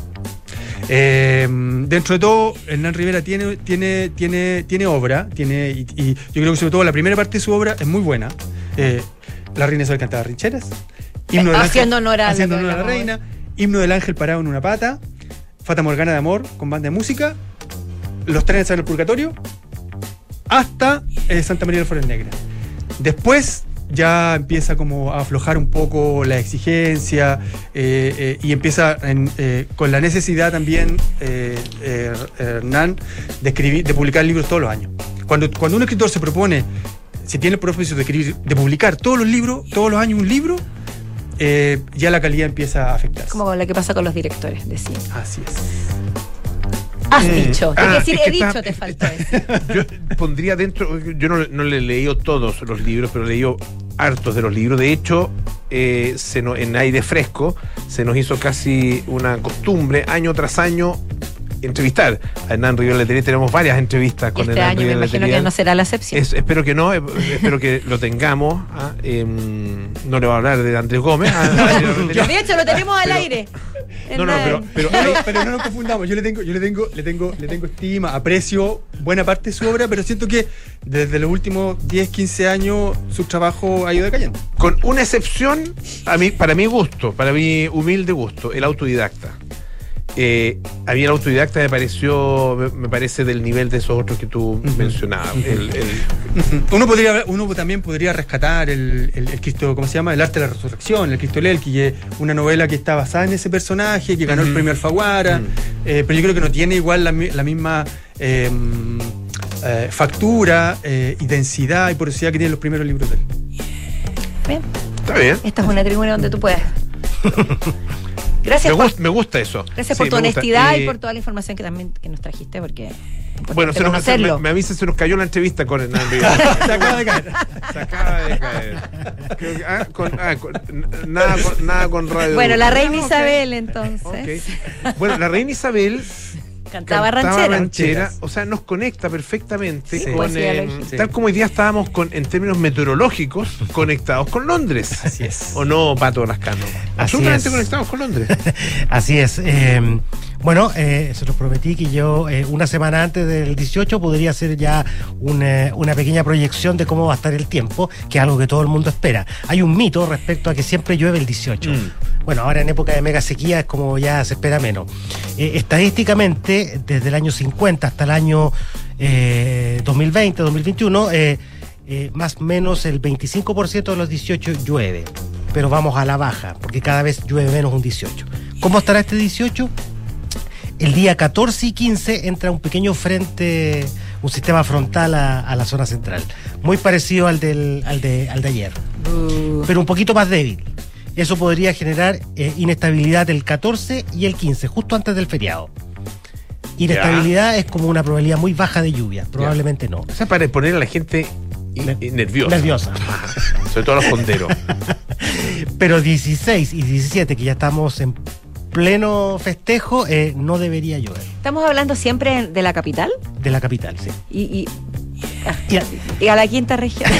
Eh, dentro de todo, Hernán Rivera tiene, tiene, tiene, tiene obra, tiene, y, y yo creo que sobre todo la primera parte de su obra es muy buena. Eh, la reina Isabel cantaba rincheras. Himno Eh, del haciendo ángel- honor a lo haciendo que honor a la hablamos reina. Himno del ángel parado en una pata. Fata Morgana de amor con banda de música. Los trenes en el purgatorio. Hasta eh, Santa María de las Flores Negras. Después ya empieza como a aflojar un poco la exigencia eh, eh, y empieza en, eh, con la necesidad también eh, eh, Hernán de escribir, de publicar libros todos los años. Cuando, cuando un escritor se propone, si tiene el propósito de escribir, de publicar todos los libros, todos los años un libro, eh, ya la calidad empieza a afectarse. Como lo que pasa con los directores de cine. Así es. Has dicho. Ah, es decir, es que he dicho, está- te faltó eso. Yo pondría dentro, yo no, no le he leído todos los libros, pero he leído hartos de los libros. De hecho, eh, se nos- en Aire Fresco se nos hizo casi una costumbre, año tras año, entrevistar a Hernán Rivera Letelier. Tenemos varias entrevistas con Este Hernán año me Rivera imagino Letelier. que no será la excepción. Es- espero que no, eh, espero que lo tengamos. ah, em, no le voy a hablar de Andrés Gómez. ah, a Rivera Letelier. De hecho, lo tenemos al Pero- aire. No, no, pero, pero Pero, hay- pero no nos confundamos, yo le tengo, yo le tengo, le tengo, le tengo estima, aprecio buena parte de su obra, pero siento que desde los últimos diez, quince años su trabajo ha ido decayendo. con una excepción, a mí, para mi gusto, para mi humilde gusto, el autodidacta. Eh, a mí el autodidacta me pareció, me, me parece del nivel de esos otros que tú mencionabas. El- el- Uno podría, uno también podría rescatar el, el, el Cristo, ¿cómo se llama? El arte de la resurrección, el Cristo Lelki, que es una novela que está basada en ese personaje, que ganó el Ujú. premio Alfaguara, Mm. eh, pero yo creo que no tiene igual la, mi- la misma eh, eh, factura eh, y densidad y porosidad que tienen los primeros libros de él. Bien. Está bien. Esta es una tribuna donde tú puedes. Gracias Me, por, gust- me gusta eso. gracias Sí, por tu me gusta. honestidad y Eh, por toda la información que también que nos trajiste, porque es importante Bueno, se nos, se, conocerlo. me, me avisa, se nos cayó la entrevista con Hernán Rivera. Se acaba de caer. Se acaba de caer. Creo que- ah, con- ah, con- n- nada, con, nada con radio. Bueno, la reina Ah, ok. Isabel, entonces. Ok. Bueno, la reina Isabel Cantaba, cantaba ranchera. ranchera, o sea, nos conecta perfectamente Sí, con, poesía eh, lógica. tal como hoy día estábamos con, en términos meteorológicos, conectados con Londres. Así es. ¿O no, Pato Lascano? Absolutamente es. conectados con Londres. Así es. eh, bueno, eh, se los prometí que yo eh, una semana antes del dieciocho podría hacer ya una, una pequeña proyección de cómo va a estar el tiempo, que es algo que todo el mundo espera. Hay un mito respecto a que siempre llueve el dieciocho. Mm. Bueno, ahora en época de mega sequía es como ya se espera menos. Eh, estadísticamente, desde el año cincuenta hasta el año eh, dos mil veinte, dos mil veintiuno, eh, eh, más o menos el veinticinco por ciento de los dieciocho llueve, pero vamos a la baja, porque cada vez llueve menos un dieciocho. ¿Cómo estará este dieciocho? El día catorce y quince entra un pequeño frente, un sistema frontal a, a la zona central, muy parecido al, del, al, de, al de ayer, pero un poquito más débil. Eso podría generar eh, inestabilidad el catorce y el quince, justo antes del feriado. Inestabilidad es como una probabilidad muy baja de lluvia, probablemente no. O sea, para poner a la gente i- i- nerviosa. Nerviosa. Ajá. Sobre todo a los fonderos. Pero dieciséis y diecisiete, que ya estamos en pleno festejo, eh, no debería llover. Estamos hablando siempre de la capital De la capital, sí. y, y, ah, Y a- y a la quinta región.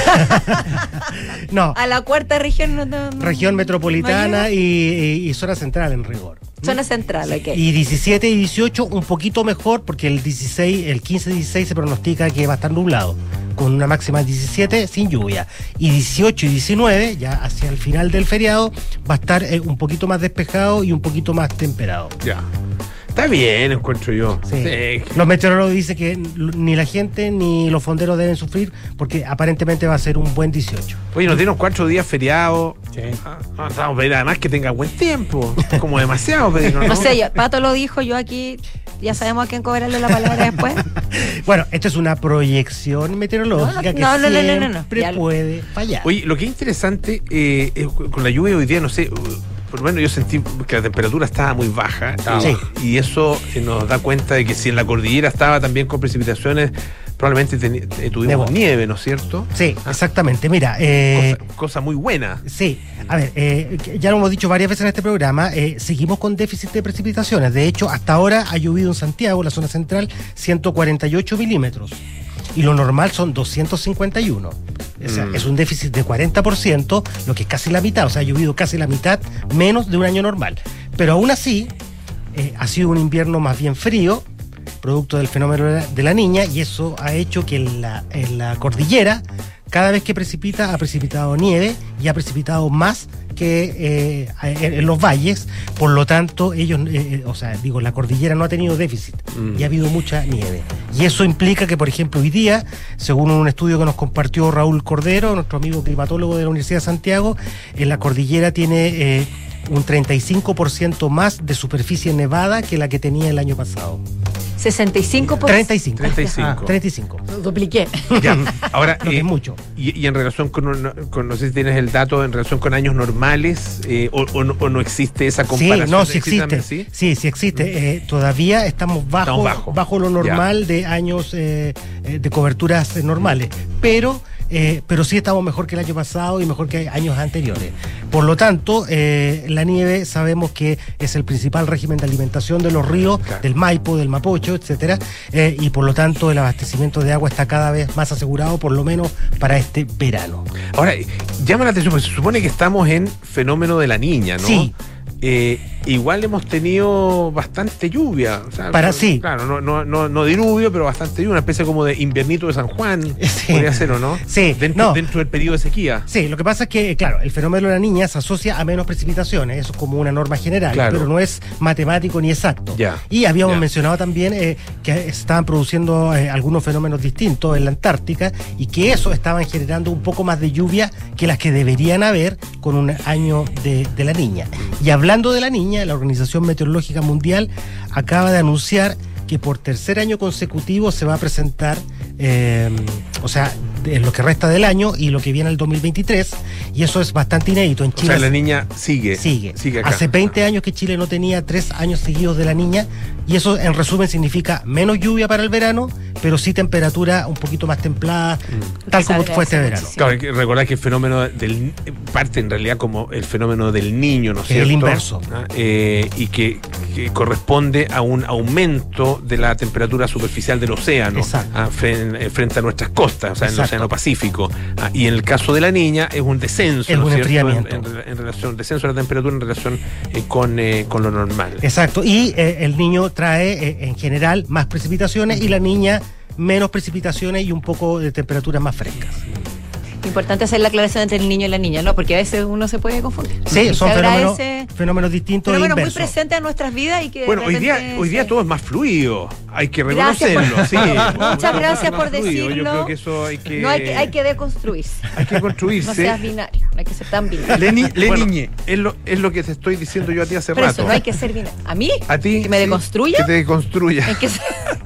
no, A la cuarta región. No, no- no- región metropolitana no y, y- y zona central en rigor. llega. Zona central, ok. Y diecisiete y dieciocho un poquito mejor, porque el dieciséis, el quince y dieciséis se pronostica que va a estar nublado, con una máxima de diecisiete sin lluvia. Y dieciocho y diecinueve, ya hacia el final del feriado, va a estar eh, un poquito más despejado y un poquito más temperado. Ya. Está bien, encuentro yo. Sí. Sí. Los meteorólogos dicen que ni la gente ni los fonderos deben sufrir, porque aparentemente va a ser un buen dieciocho. Oye, nos dieron cuatro días feriados. Ah, no, estamos pedir además que tenga buen tiempo. Como demasiado pedir, ¿no? No sé, yo- Pato lo dijo, yo aquí ya sabemos a quién cobrarle la palabra después. Bueno, esto es una proyección meteorológica No, que no, no, no, no, no, no. siempre Ya lo- puede fallar. Oye, lo que es interesante eh, es con la lluvia hoy día, no sé, uh, por lo menos yo sentí que la temperatura estaba muy baja. Sí. Y, y eso eh, nos da cuenta de que si en la cordillera estaba también con precipitaciones, probablemente teni- eh, tuvimos Nevó. nieve, ¿no es cierto? Sí, exactamente. Mira, eh, Cosa, cosa muy buena. sí, a ver, eh, ya lo hemos dicho varias veces en este programa, eh, seguimos con déficit de precipitaciones. De hecho, hasta ahora ha llovido en Santiago, la zona central, ciento cuarenta y ocho milímetros. Y lo normal son doscientos cincuenta y uno. O sea, Mm. es un déficit de cuarenta por ciento, lo que es casi la mitad. O sea, ha llovido casi la mitad menos de un año normal. Pero aún así, eh, ha sido un invierno más bien frío, producto del fenómeno de la, de la niña, y eso ha hecho que en la, en la cordillera, cada vez que precipita, ha precipitado nieve y ha precipitado más que eh, en, en los valles. Por lo tanto, ellos, eh, o sea, digo, la cordillera no ha tenido déficit Mm. y ha habido mucha nieve. Y eso implica que, por ejemplo, hoy día, según un estudio que nos compartió Raúl Cordero, nuestro amigo climatólogo de la Universidad de Santiago, en la cordillera tiene eh, un treinta y cinco por ciento más de superficie nevada que la que tenía el año pasado. sesenta y cinco por treinta y cinco. treinta y cinco. Ah, treinta y cinco. Dupliqué. Ya. Ahora, Lo que eh, es mucho. Y, y en relación con, un- con, no sé si tienes el dato, en relación con años normales, eh, o, o no, o no existe esa Sí, comparación. no, sí ¿Existe existe. también, sí? Sí, sí existe. Eh, todavía estamos bajo, Estamos bajo. bajo lo normal de años eh, eh, de coberturas eh, normales. Pero, eh, pero sí estamos mejor que el año pasado y mejor que años anteriores. Por lo tanto, eh, la nieve sabemos que es el principal régimen de alimentación de los ríos, Claro. del Maipo, del Mapocho, etcétera. Eh, y por lo tanto, el abastecimiento de agua está cada vez más asegurado, por lo menos para este verano. Ahora, llama la atención, porque se supone que estamos en fenómeno de la niña, ¿no? Sí. Eh, igual hemos tenido bastante lluvia. O sea, Para no- sí. Claro, no, no, no, no diluvio, pero bastante lluvia, una especie como de inviernito de San Juan. Sí. Podría ser, ¿o no? Sí, Dentro, no. dentro del periodo de sequía. Sí, lo que pasa es que, claro, el fenómeno de la niña se asocia a menos precipitaciones, eso es como una norma general, Claro. pero no es matemático ni exacto. Ya, Y habíamos ya. mencionado también eh, que se estaban produciendo eh, algunos fenómenos distintos en la Antártica y que eso estaban generando un poco más de lluvia que las que deberían haber con un año de, de la niña. Y hablando de la niña, la Organización Meteorológica Mundial acaba de anunciar que por tercer año consecutivo se va a presentar, eh, o sea, en lo que resta del año y lo que viene el dos mil veintitrés, y eso es bastante inédito. En O Chile sea, la niña sigue. sigue. Sigue acá. Hace veinte años que Chile no tenía tres años seguidos de la niña, y eso en resumen significa menos lluvia para el verano, pero sí temperatura un poquito más templada, tal como fue este verano. Claro, hay que recordar que el fenómeno del parte en realidad como el fenómeno del niño, ¿no es Que es el cierto? inverso. Ah, eh, y que, que corresponde a un aumento de la temperatura superficial del océano, Exacto. ah, fren- eh, frente a nuestras costas, o sea, en el Exacto. Océano Pacífico. Ah, y en el caso de la niña es un descenso, Es ¿no un cierto? enfriamiento. En, en- en relación, descenso de la temperatura en relación eh, con, eh, con lo normal. Exacto, y eh, el niño trae eh, en general más precipitaciones y la niña menos precipitaciones y un poco de temperaturas más frescas. Importante hacer la aclaración entre el niño y la niña, ¿no? Porque a veces uno se puede confundir. Sí, Y son se fenómenos, agradece- fenómenos distintos e fenómenos muy inversos. presentes en nuestras vidas y que. Bueno, de hoy día, repente hoy día se- todo es más fluido, hay que Gracias reconocerlo. por- sí. Muchas gracias Más por fluido. Yo decirlo. creo que eso hay que... No hay que, hay que deconstruirse. Hay que construirse. No seas binario, no hay que ser tan binario. Leni, Leniñe. Es lo, es lo que te estoy diciendo yo a ti hace Pero rato. eso, no hay que ser binario. ¿A mí? A ti. ¿Que me sí, deconstruya? Que te deconstruya. Hay que ser-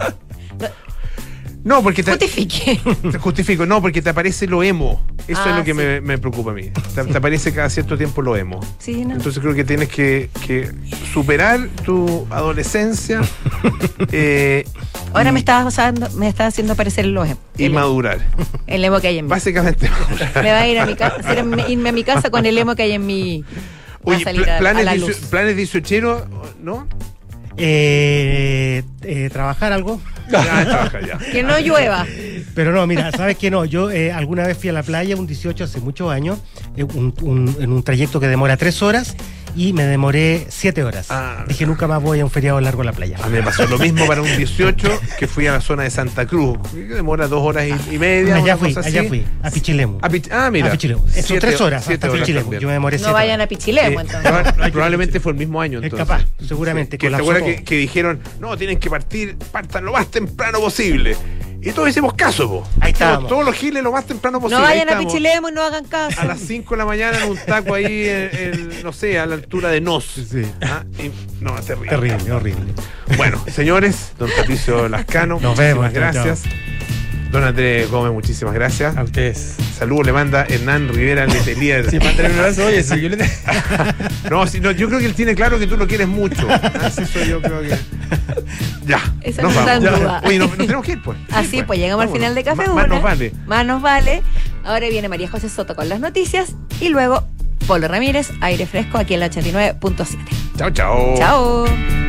No, porque te. Justifique. Te justifico, no, porque te aparece lo emo. Eso Ah, es lo que sí. me, me preocupa a mí. Te, te aparece cada cierto tiempo lo emo. Sí, no. Entonces creo que tienes que, que superar tu adolescencia eh, Ahora y, me estás usando, me estás haciendo aparecer el emo. y el, madurar. el emo que hay en mí. Básicamente. Me va a ir a mi casa, hacerme- irme a mi casa con el emo que hay en mí. Va a Oye, salir pl- a, a planes, la dicio- luz. planes dieciocheros, ¿no? Eh, eh, trabajar algo. Ya, trabaja ya. Que no llueva. Pero no, mira, ¿sabes qué no? Yo eh, alguna vez fui a la playa, un dieciocho, hace muchos años, eh, un- un- en un trayecto que demora tres horas y me demoré siete horas. Ah. Dije, nunca más voy a un feriado largo a la playa. A mí me pasó lo mismo para un dieciocho que fui a la zona de Santa Cruz, que demora dos horas y, y media. allá una fui, cosa allá así. fui, a Pichilemu. A Pich- ah, mira. A Pichilemu. Son Siete- tres horas siete hasta horas Pichilemu. también. Yo me demoré No siete vayan horas. a Pichilemu, Eh, entonces. proba- probablemente fue el mismo año. Es Entonces. capaz, seguramente, Que, ¿te colapsó acuerdas todo. que, que dijeron, no, tienen que partir, partan lo más temprano posible? Y todos hicimos caso, po. Ahí Todos- estábamos. Todos los giles lo más temprano posible. No Ahí vayan a estamos. Pichilemu y no hagan caso. A las cinco de la mañana en un taco ahí, en, en, no sé, a la altura de Nos. Sí. Ah, y- no, terrible. Terrible, horrible. Bueno, señores, don Patricio Lascano, Nos muchísimas vemos, chao, gracias. Don Andrés Gómez, muchísimas gracias. A ustedes. Saludos le manda Hernán Rivera Letelier. Si para tener un abrazo, oye, si yo le No, si, no, yo creo que él tiene claro que tú lo quieres mucho. Así soy yo, creo que. Ya. Esa nos no está en vamos. duda. Oye, nos, nos tenemos que ir, pues. Así pues, llegamos al final de Café Más- Una. más nos vale. Más nos vale. Ahora viene María José Soto con las noticias y luego Polo Ramírez, aire fresco aquí en la ochenta y nueve punto siete. Chao, chao. Chao.